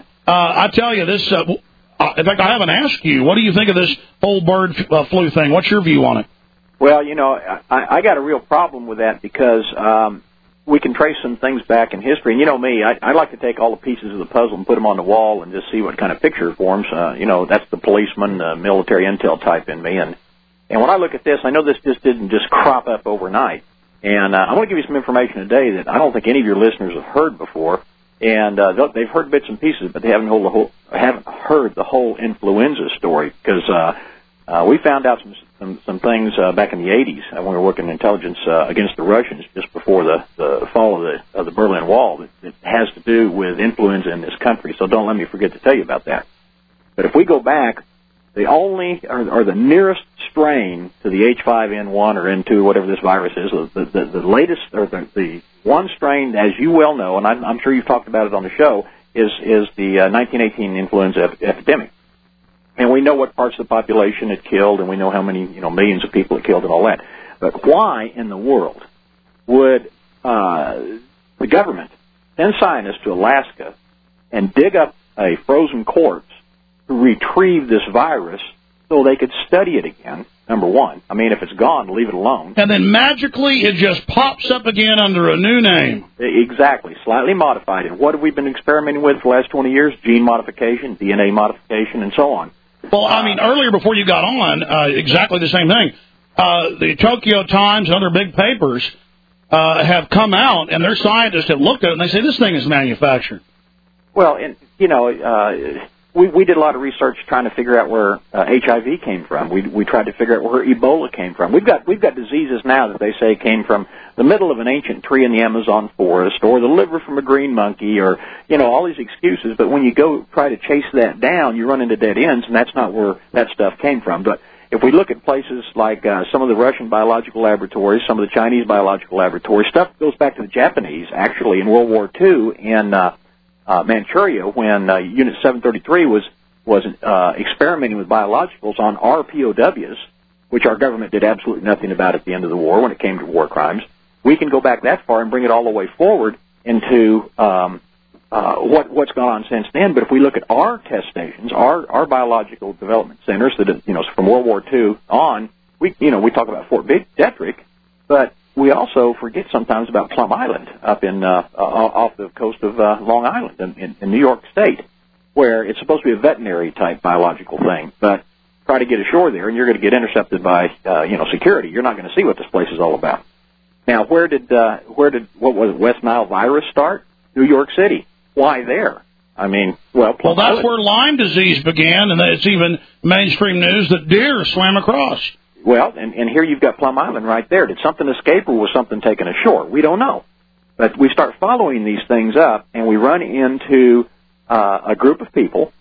I tell you, this, uh, in fact, I haven't asked you, what do you think of this whole bird uh, flu thing? What's your view on it? Well, you know, I, I got a real problem with that because um, we can trace some things back in history. And you know me, I, I like to take all the pieces of the puzzle and put them on the wall and just see what kind of picture it forms. Uh, you know, that's the policeman, uh, military intel type in me. And, and when I look at this, I know this just didn't just crop up overnight. And uh, I want to give you some information today that I don't think any of your listeners have heard before. And uh, they've heard bits and pieces, but they haven't, hold the whole, haven't heard the whole influenza story because uh, uh, we found out some some, some things uh, back in the eighties uh, when we were working in intelligence uh, against the Russians just before the, the fall of the, of the Berlin Wall that, that has to do with influenza in this country. So don't let me forget to tell you about that. But if we go back, the only or, or the nearest strain to the H five N one or N two, whatever this virus is, the, the, the latest or the, the one strain, as you well know, and I'm, I'm sure you've talked about it on the show, is is the uh, nineteen eighteen influenza ep- epidemic. And we know what parts of the population it killed, and we know how many, you know, millions of people it killed and all that. But why in the world would uh, the government send scientists to Alaska and dig up a frozen corpse to retrieve this virus so they could study it again, number one? I mean, if it's gone, leave it alone. And then magically it just pops up again under a new name. Exactly, slightly modified. And what have we been experimenting with for the last twenty years? Gene modification, D N A modification, and so on. Well, I mean, earlier before you got on, uh, exactly the same thing. Uh, the Tokyo Times and other big papers uh, have come out, and their scientists have looked at it, and they say this thing is manufactured. Well, and, you know, uh, we, we did a lot of research trying to figure out where uh, H I V came from. We we tried to figure out where Ebola came from. We've got we've got diseases now that they say came from the middle of an ancient tree in the Amazon forest, or the liver from a green monkey, or, you know, all these excuses. But when you go try to chase that down, you run into dead ends, and that's not where that stuff came from. But if we look at places like uh, some of the Russian biological laboratories, some of the Chinese biological laboratories, stuff goes back to the Japanese, actually, in World War Two in uh, uh, Manchuria, when uh, Unit seven thirty-three was, was uh, experimenting with biologicals on R P O Ws, which our government did absolutely nothing about at the end of the war when it came to war crimes. We can go back that far and bring it all the way forward into um, uh, what, what's gone on since then. But if we look at our test stations, our, our biological development centers that, you know, from World War Two on, we, you know, we talk about Fort Detrick, but we also forget sometimes about Plum Island up in, uh, off the coast of uh, Long Island in, in, in New York State, where it's supposed to be a veterinary type biological thing. But try to get ashore there and you're going to get intercepted by, uh, you know, security. You're not going to see what this place is all about. Now, where did, uh, where did, what was it, West Nile virus start? New York City. Why there? I mean, well, well, that's where Lyme disease began, and it's even mainstream news that deer swam across. Well, and, and here you've got Plum Island right there. Did something escape, or was something taken ashore? We don't know. But we start following these things up, and we run into uh, a group of people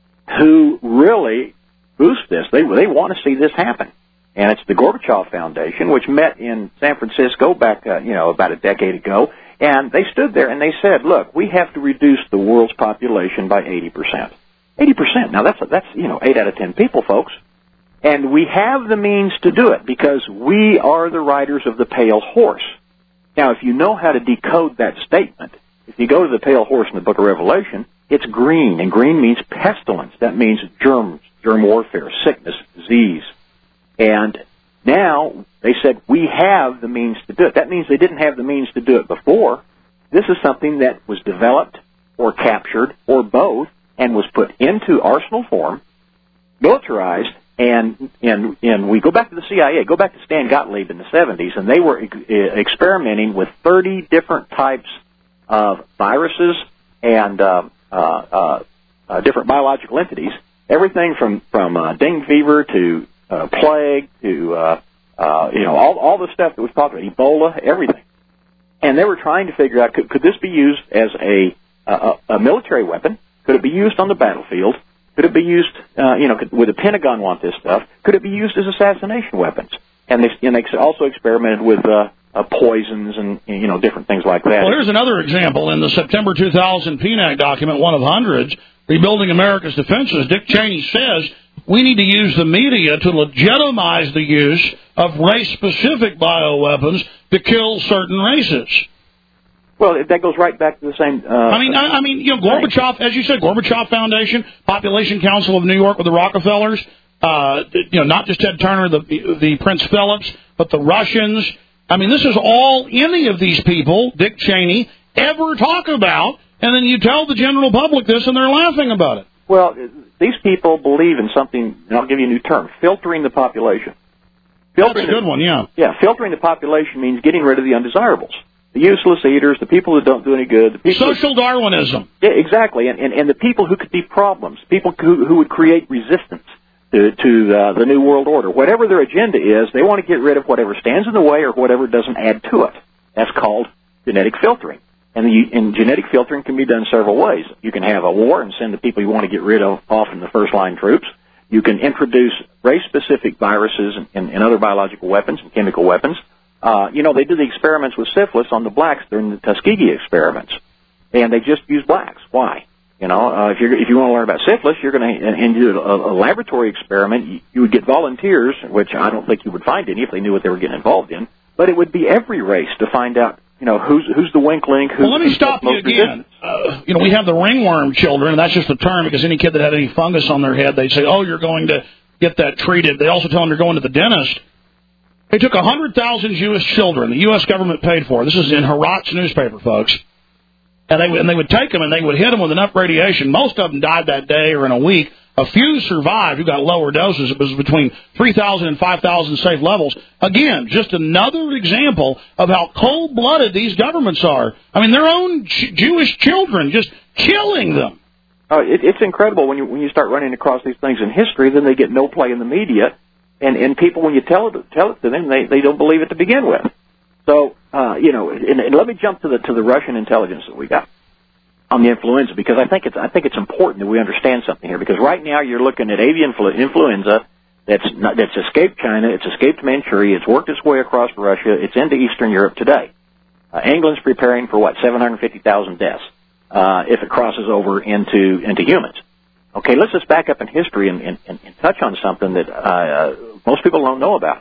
who really boost this. They they want to see this happen. And it's the Gorbachev Foundation, which met in San Francisco back, uh, you know, about a decade ago. And they stood there and they said, look, we have to reduce the world's population by eighty percent. eighty percent. Now, that's, that's you know, eight out of ten people, folks. And we have the means to do it because we are the riders of the pale horse. Now, if you know how to decode that statement, if you go to the pale horse in the book of Revelation, it's green. And green means pestilence. That means germs, germ warfare, sickness, disease. And now they said, we have the means to do it. That means they didn't have the means to do it before. This is something that was developed or captured or both and was put into arsenal form, militarized, and, and, and we go back to the C I A, go back to Stan Gottlieb in the seventies, and they were ex- experimenting with thirty different types of viruses and uh, uh, uh, uh, different biological entities, everything from from uh, dengue fever to uh, plague to uh, uh, you know all all the stuff that was talked about, Ebola, everything. And they were trying to figure out could, could this be used as a, a a military weapon? Could it be used on the battlefield? Could it be used, uh, you know, could, would the Pentagon want this stuff? Could it be used as assassination weapons? And they, and they also experimented with uh, uh, poisons and, you know, different things like that. Well, here's another example. In the September two thousand P NAC document, one of hundreds, Rebuilding America's Defenses, Dick Cheney says we need to use the media to legitimize the use of race-specific bioweapons to kill certain races. Well, that goes right back to the same. Uh, I mean, I, I mean, you know, Gorbachev, as you said, Gorbachev Foundation, Population Council of New York with the Rockefellers, uh, you know, not just Ted Turner, the the Prince Phillips, but the Russians. I mean, this is all any of these people, Dick Cheney, ever talk about, and then you tell the general public this, and they're laughing about it. Well, these people believe in something, and I'll give you a new term: filtering the population. Filtering That's a good the, one, yeah. Yeah, filtering the population means getting rid of the undesirables. The useless eaters, the people that don't do any good. The people Social that, Darwinism. Yeah, exactly. And, and, and the people who could be problems, people who, who would create resistance to, to uh, the New World Order. Whatever their agenda is, they want to get rid of whatever stands in the way or whatever doesn't add to it. That's called genetic filtering. And, the, and genetic filtering can be done several ways. You can have a war and send the people you want to get rid of off in the first-line troops. You can introduce race-specific viruses and, and, and other biological weapons and chemical weapons. Uh, you know, they did the experiments with syphilis on the blacks during the Tuskegee experiments, and they just used blacks. Why? You know, uh, if you if you want to learn about syphilis, you're going to and do a, a laboratory experiment. You, you would get volunteers, which I don't think you would find any if they knew what they were getting involved in. But it would be every race to find out, you know, who's who's the wink link. Who's, well, let me stop you again. Uh, you know, we have the ringworm children, and that's just a term because any kid that had any fungus on their head, they'd say, "Oh, you're going to get that treated." They also tell them they're going to the dentist. They took one hundred thousand Jewish children. The U S government paid for it. This is in Herat's newspaper, folks. And they, and they would take them and they would hit them with enough radiation. Most of them died that day or in a week. A few survived who got lower doses. It was between three thousand and five thousand safe levels. Again, just another example of how cold-blooded these governments are. I mean, their own J- Jewish children, just killing them. Oh, it, it's incredible when you when you start running across these things in history. Then they get no play in the media. And, and people, when you tell it, tell it to them, they, they don't believe it to begin with. So, uh, you know, and, and let me jump to the to the Russian intelligence that we got on the influenza, because I think it's I think it's important that we understand something here. Because right now you're looking at avian flu- influenza that's not, that's escaped China, it's escaped Manchuria, it's worked its way across Russia, it's into Eastern Europe today. Uh, England's preparing for what seven hundred fifty thousand deaths uh, if it crosses over into into humans. Okay, let's just back up in history and, and, and touch on something that uh, most people don't know about.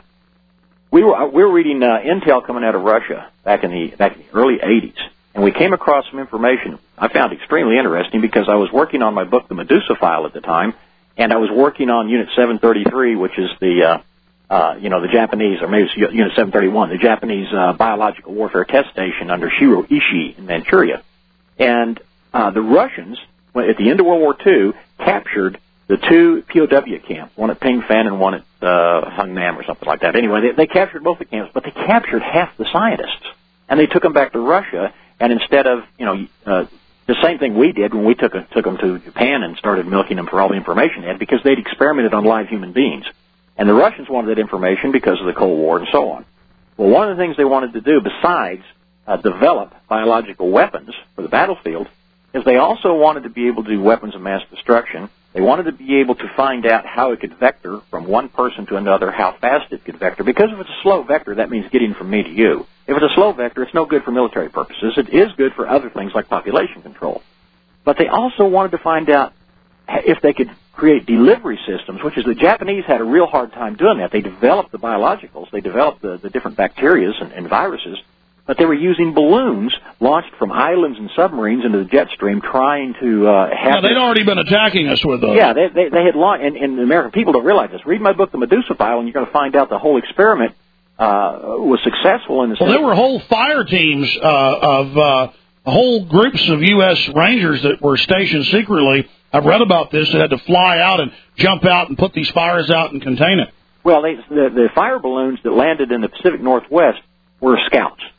We were we were reading uh, intel coming out of Russia back in the back in the early eighties, and we came across some information I found extremely interesting because I was working on my book, The Medusa File, at the time, and I was working on Unit seven thirty-three, which is the uh, uh, you know the Japanese, or maybe it's Unit seven thirty-one, the Japanese uh, biological warfare test station under Shiro Ishii in Manchuria, and uh, the Russians, at the end of World War Two, captured the two P O W camps, one at Pingfen and one at uh, Hungnam or something like that. Anyway, they, they captured both the camps, but they captured half the scientists, and they took them back to Russia. And instead of, you know, uh, the same thing we did when we took took them to Japan and started milking them for all the information they had, because they'd experimented on live human beings, and the Russians wanted that information because of the Cold War and so on. Well, one of the things they wanted to do, besides uh, develop biological weapons for the battlefield, is they also wanted to be able to do weapons of mass destruction. They wanted to be able to find out how it could vector from one person to another, how fast it could vector. Because if it's a slow vector, that means getting from me to you. If it's a slow vector, it's no good for military purposes. It is good for other things like population control. But they also wanted to find out if they could create delivery systems, which is the Japanese had a real hard time doing that. They developed the biologicals. They developed the, the different bacteria and, and viruses. But they were using balloons launched from islands and submarines into the jet stream, trying to uh, have. Yeah, they'd already been attacking us with those. Yeah, they they, they had launched, and, and the American people don't realize this. Read my book, The Medusa File, and you're going to find out the whole experiment uh, was successful in the. Well, there were whole fire teams uh, of uh, whole groups of U S Rangers that were stationed secretly. I've read about this. That had to fly out and jump out and put these fires out and contain it. Well, they, the, the fire balloons that landed in the Pacific Northwest were scouts.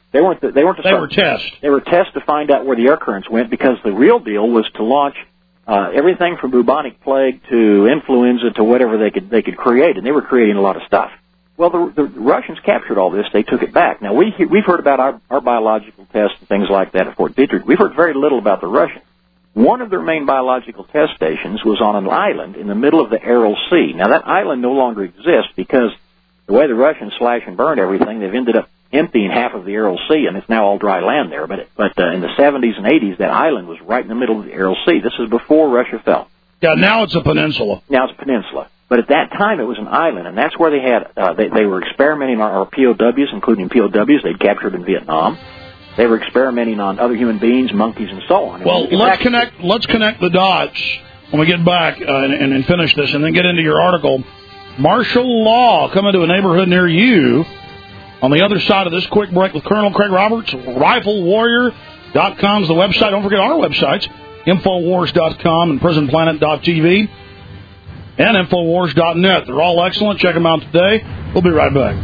They weren't. The, they weren't. The they were tests. They were tests to find out where the air currents went, because the real deal was to launch uh, everything from bubonic plague to influenza to whatever they could they could create, and they were creating a lot of stuff. Well, the, the Russians captured all this. They took it back. Now we we've heard about our, our biological tests and things like that at Fort Detrick. We've heard very little about the Russians. One of their main biological test stations was on an island in the middle of the Aral Sea. Now that island no longer exists because the way the Russians slash and burn everything, they've ended up emptying half of the Aral Sea, and it's now all dry land there. But but uh, in the seventies and eighties, that island was right in the middle of the Aral Sea. This is before Russia fell. Yeah, now it's a peninsula. Now it's a peninsula. But at that time, it was an island, and that's where they had uh, they, they were experimenting on our P O Ws, including P O Ws they'd captured in Vietnam. They were experimenting on other human beings, monkeys, and so on. And well, let's connect. Let's connect the dots when we get back uh, and, and, and finish this, and then get into your article. Martial law coming to a neighborhood near you. On the other side of this quick break with Colonel Craig Roberts, rifle warrior dot com is the website. Don't forget our websites, infowars dot com and prison planet dot t v. and infowars dot net. They're all excellent. Check them out today. We'll be right back.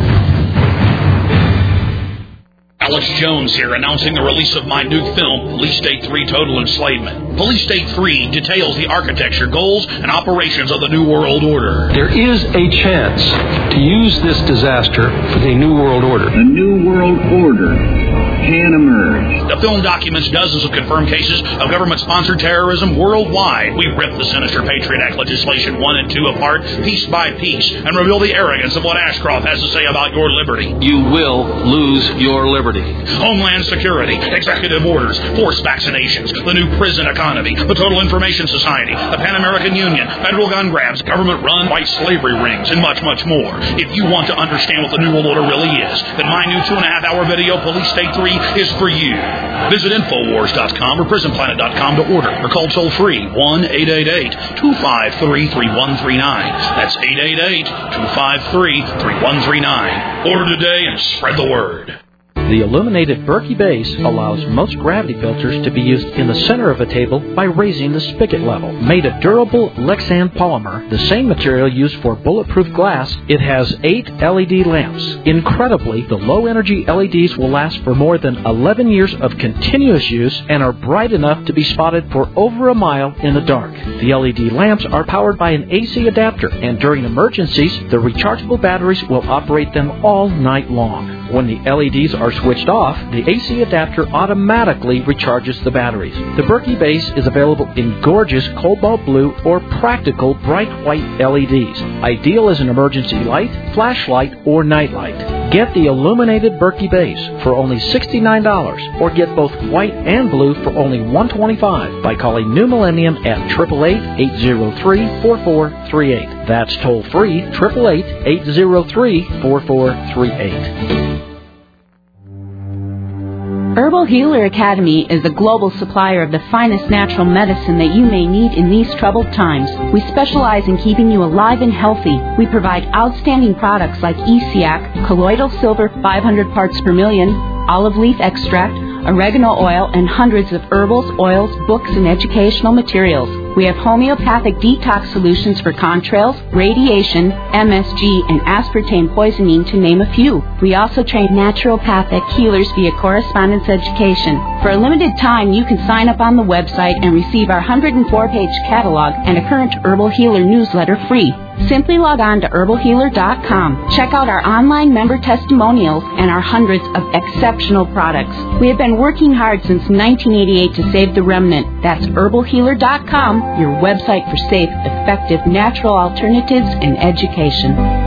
Alex Jones here, announcing the release of my new film, Police State three Total Enslavement. Police State three details the architecture, goals, and operations of the New World Order. There is a chance to use this disaster for the New World Order. The New World Order can emerge. The film documents dozens of confirmed cases of government-sponsored terrorism worldwide. We rip the sinister Patriot Act legislation one and two apart, piece by piece, and reveal the arrogance of what Ashcroft has to say about your liberty. You will lose your liberty. Homeland Security, executive orders, forced vaccinations, the new prison economy, the Total Information Society, the Pan American Union, federal gun grabs, government-run white slavery rings, and much, much more. If you want to understand what the New World Order really is, then my new two-and-a-half-hour video, Police State three, is for you. Visit infowars dot com or prison planet dot com to order, or call toll-free one eight eight eight, two five three, three one three nine. That's eight eight eight, two five three, three one three nine. Order today and spread the word. The illuminated Berkey base allows most gravity filters to be used in the center of a table by raising the spigot level. Made of durable Lexan polymer, the same material used for bulletproof glass, it has eight L E D lamps. Incredibly, the low-energy L E Ds will last for more than eleven years of continuous use and are bright enough to be spotted for over a mile in the dark. The L E D lamps are powered by an A C adapter, and during emergencies, the rechargeable batteries will operate them all night long. When the L E Ds are switched off, the A C adapter automatically recharges the batteries. The Berkey base is available in gorgeous cobalt blue or practical bright white L E Ds. Ideal as an emergency light, flashlight, or nightlight. Get the illuminated Berkey base for only sixty-nine dollars, or get both white and blue for only one hundred twenty-five dollars by calling New Millennium at eight eight eight, eight zero three, four four three eight. That's toll free, eight eight eight, eight zero three, four four three eight. Herbal Healer Academy is the global supplier of the finest natural medicine that you may need in these troubled times. We specialize in keeping you alive and healthy. We provide outstanding products like E C A C, colloidal silver five hundred parts per million, olive leaf extract, oregano oil, and hundreds of herbals, oils, books, and educational materials. We have homeopathic detox solutions for contrails, radiation, M S G, and aspartame poisoning, to name a few. We also train naturopathic healers via correspondence education. For a limited time, you can sign up on the website and receive our one hundred four page catalog and a current Herbal Healer newsletter free. Simply log on to herbal healer dot com. Check out our online member testimonials and our hundreds of exceptional products. We have been working hard since nineteen eighty-eight to save the remnant. That's herbal healer dot com, your website for safe, effective, natural alternatives and education.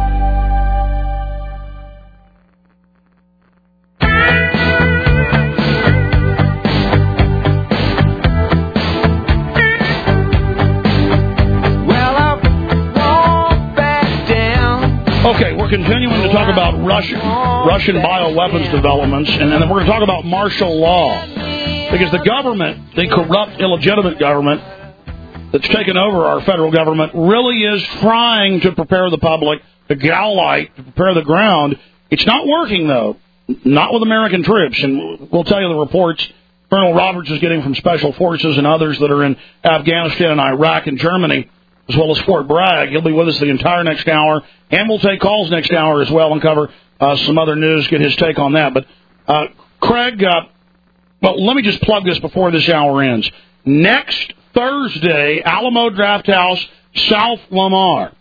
Okay, we're continuing to talk about Russian Russian bioweapons developments, and then we're going to talk about martial law. Because the government, the corrupt, illegitimate government that's taken over our federal government, really is trying to prepare the public, to gallight, to prepare the ground. It's not working, though. Not with American troops. And we'll tell you the reports Colonel Roberts is getting from Special Forces and others that are in Afghanistan and Iraq and Germany, as well as Fort Bragg. He'll be with us the entire next hour, and we'll take calls next hour as well and cover uh, some other news, get his take on that. But, uh, Craig, uh, well, let me just plug this before this hour ends. Next Thursday, Alamo Drafthouse, South Lamar.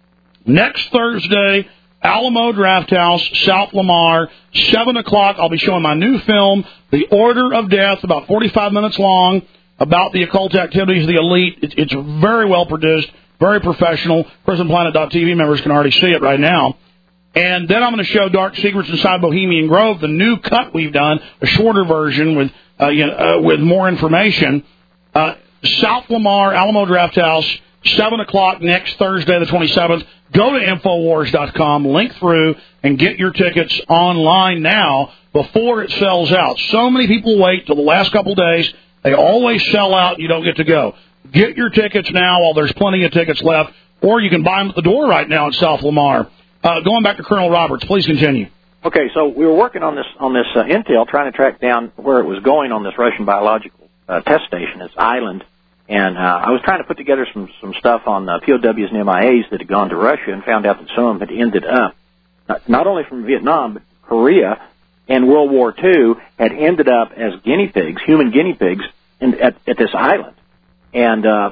Next Thursday, Alamo Drafthouse, South Lamar, seven o'clock. I'll be showing my new film, The Order of Death, about forty-five minutes long, about the occult activities of the elite. It's very well produced, very professional. Prison Planet dot T V members can already see it right now. And then I'm going to show Dark Secrets Inside Bohemian Grove, the new cut we've done, a shorter version with uh, you know, uh, with more information. Uh, South Lamar, Alamo Drafthouse, seven o'clock next Thursday, the twenty-seventh. Go to Infowars dot com, link through, and get your tickets online now before it sells out. So many people wait till the last couple days. They always sell out. You don't get to go. Get your tickets now while there's plenty of tickets left, or you can buy them at the door right now in South Lamar. Uh, going back to Colonel Roberts, please continue. Okay, so we were working on this on this uh, intel, trying to track down where it was going on this Russian biological uh, test station, this island. And uh, I was trying to put together some some stuff on uh, P O Ws and M I As that had gone to Russia, and found out that some of them had ended up, not, not only from Vietnam, but Korea and World War Two had ended up as guinea pigs, human guinea pigs, in, at, at this island. And uh,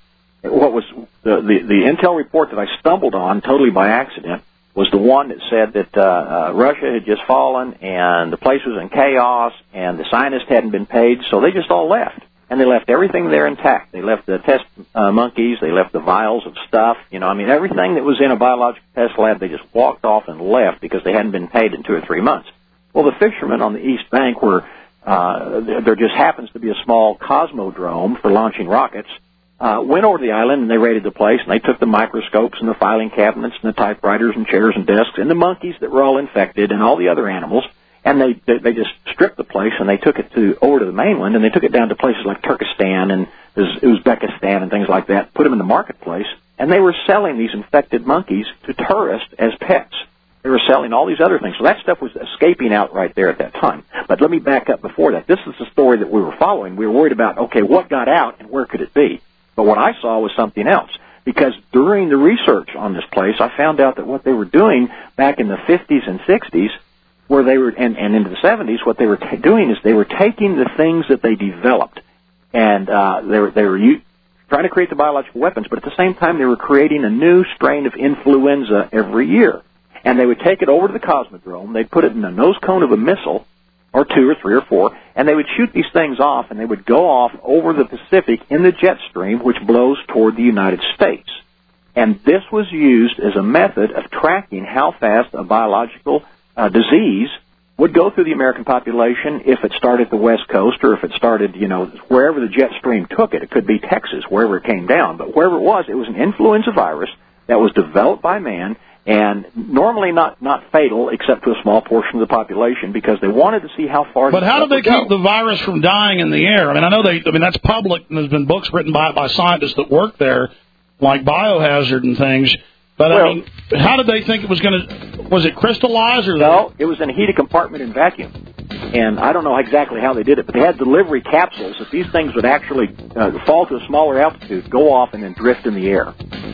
what was the, the, the intel report that I stumbled on totally by accident was the one that said that uh, uh, Russia had just fallen, and the place was in chaos, and the scientists hadn't been paid, so they just all left. And they left everything there intact. They left the test uh, monkeys. They left the vials of stuff. You know, I mean, everything that was in a biological test lab, they just walked off and left because they hadn't been paid in two or three months. Well, the fishermen on the East Bank were, uh, there just happens to be a small cosmodrome for launching rockets, uh, went over to the island and they raided the place, and they took the microscopes and the filing cabinets and the typewriters and chairs and desks and the monkeys that were all infected and all the other animals. And they they just stripped the place, and they took it to over to the mainland, and they took it down to places like Turkestan and Uzbekistan and things like that, put them in the marketplace, and they were selling these infected monkeys to tourists as pets. They were selling all these other things. So that stuff was escaping out right there at that time. But let me back up before that. This is the story that we were following. We were worried about, okay, what got out and where could it be? But what I saw was something else. Because during the research on this place, I found out that what they were doing back in the fifties and sixties, where they were, and, and into the seventies, what they were t- doing is they were taking the things that they developed, and uh, they were they were u- trying to create the biological weapons, but at the same time they were creating a new strain of influenza every year. And they would take it over to the Cosmodrome, they'd put it in the nose cone of a missile, or two or three or four, and they would shoot these things off, and they would go off over the Pacific in the jet stream, which blows toward the United States. And this was used as a method of tracking how fast a biological Uh, disease would go through the American population if it started at the West Coast, or if it started, you know, wherever the jet stream took it. It could be Texas, wherever it came down. But wherever it was, it was an influenza virus that was developed by man, and normally not, not fatal, except to a small portion of the population, because they wanted to see how far. But how did they keep the virus from dying in the air? I mean, I know they. I mean, that's public, and there's been books written by by scientists that work there, like Biohazard and things. But, well, I mean, how did they think it was going to, was it crystallize or? No, it was in a heated compartment in vacuum. And I don't know exactly how they did it, but they had delivery capsules that these things would actually uh, fall to a smaller altitude, go off, and then drift in the air.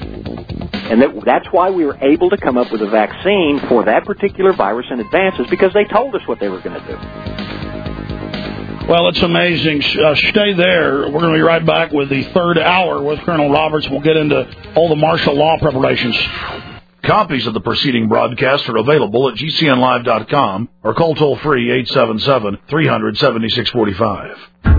And that, that's why we were able to come up with a vaccine for that particular virus in advance, is because they told us what they were going to do. Well, it's amazing. Uh, stay there. We're going to be right back with the third hour with Colonel Roberts. We'll get into all the martial law preparations. Copies of the preceding broadcast are available at G C N live dot com or call toll-free eight seven seven, three hundred, seventy-six forty-five.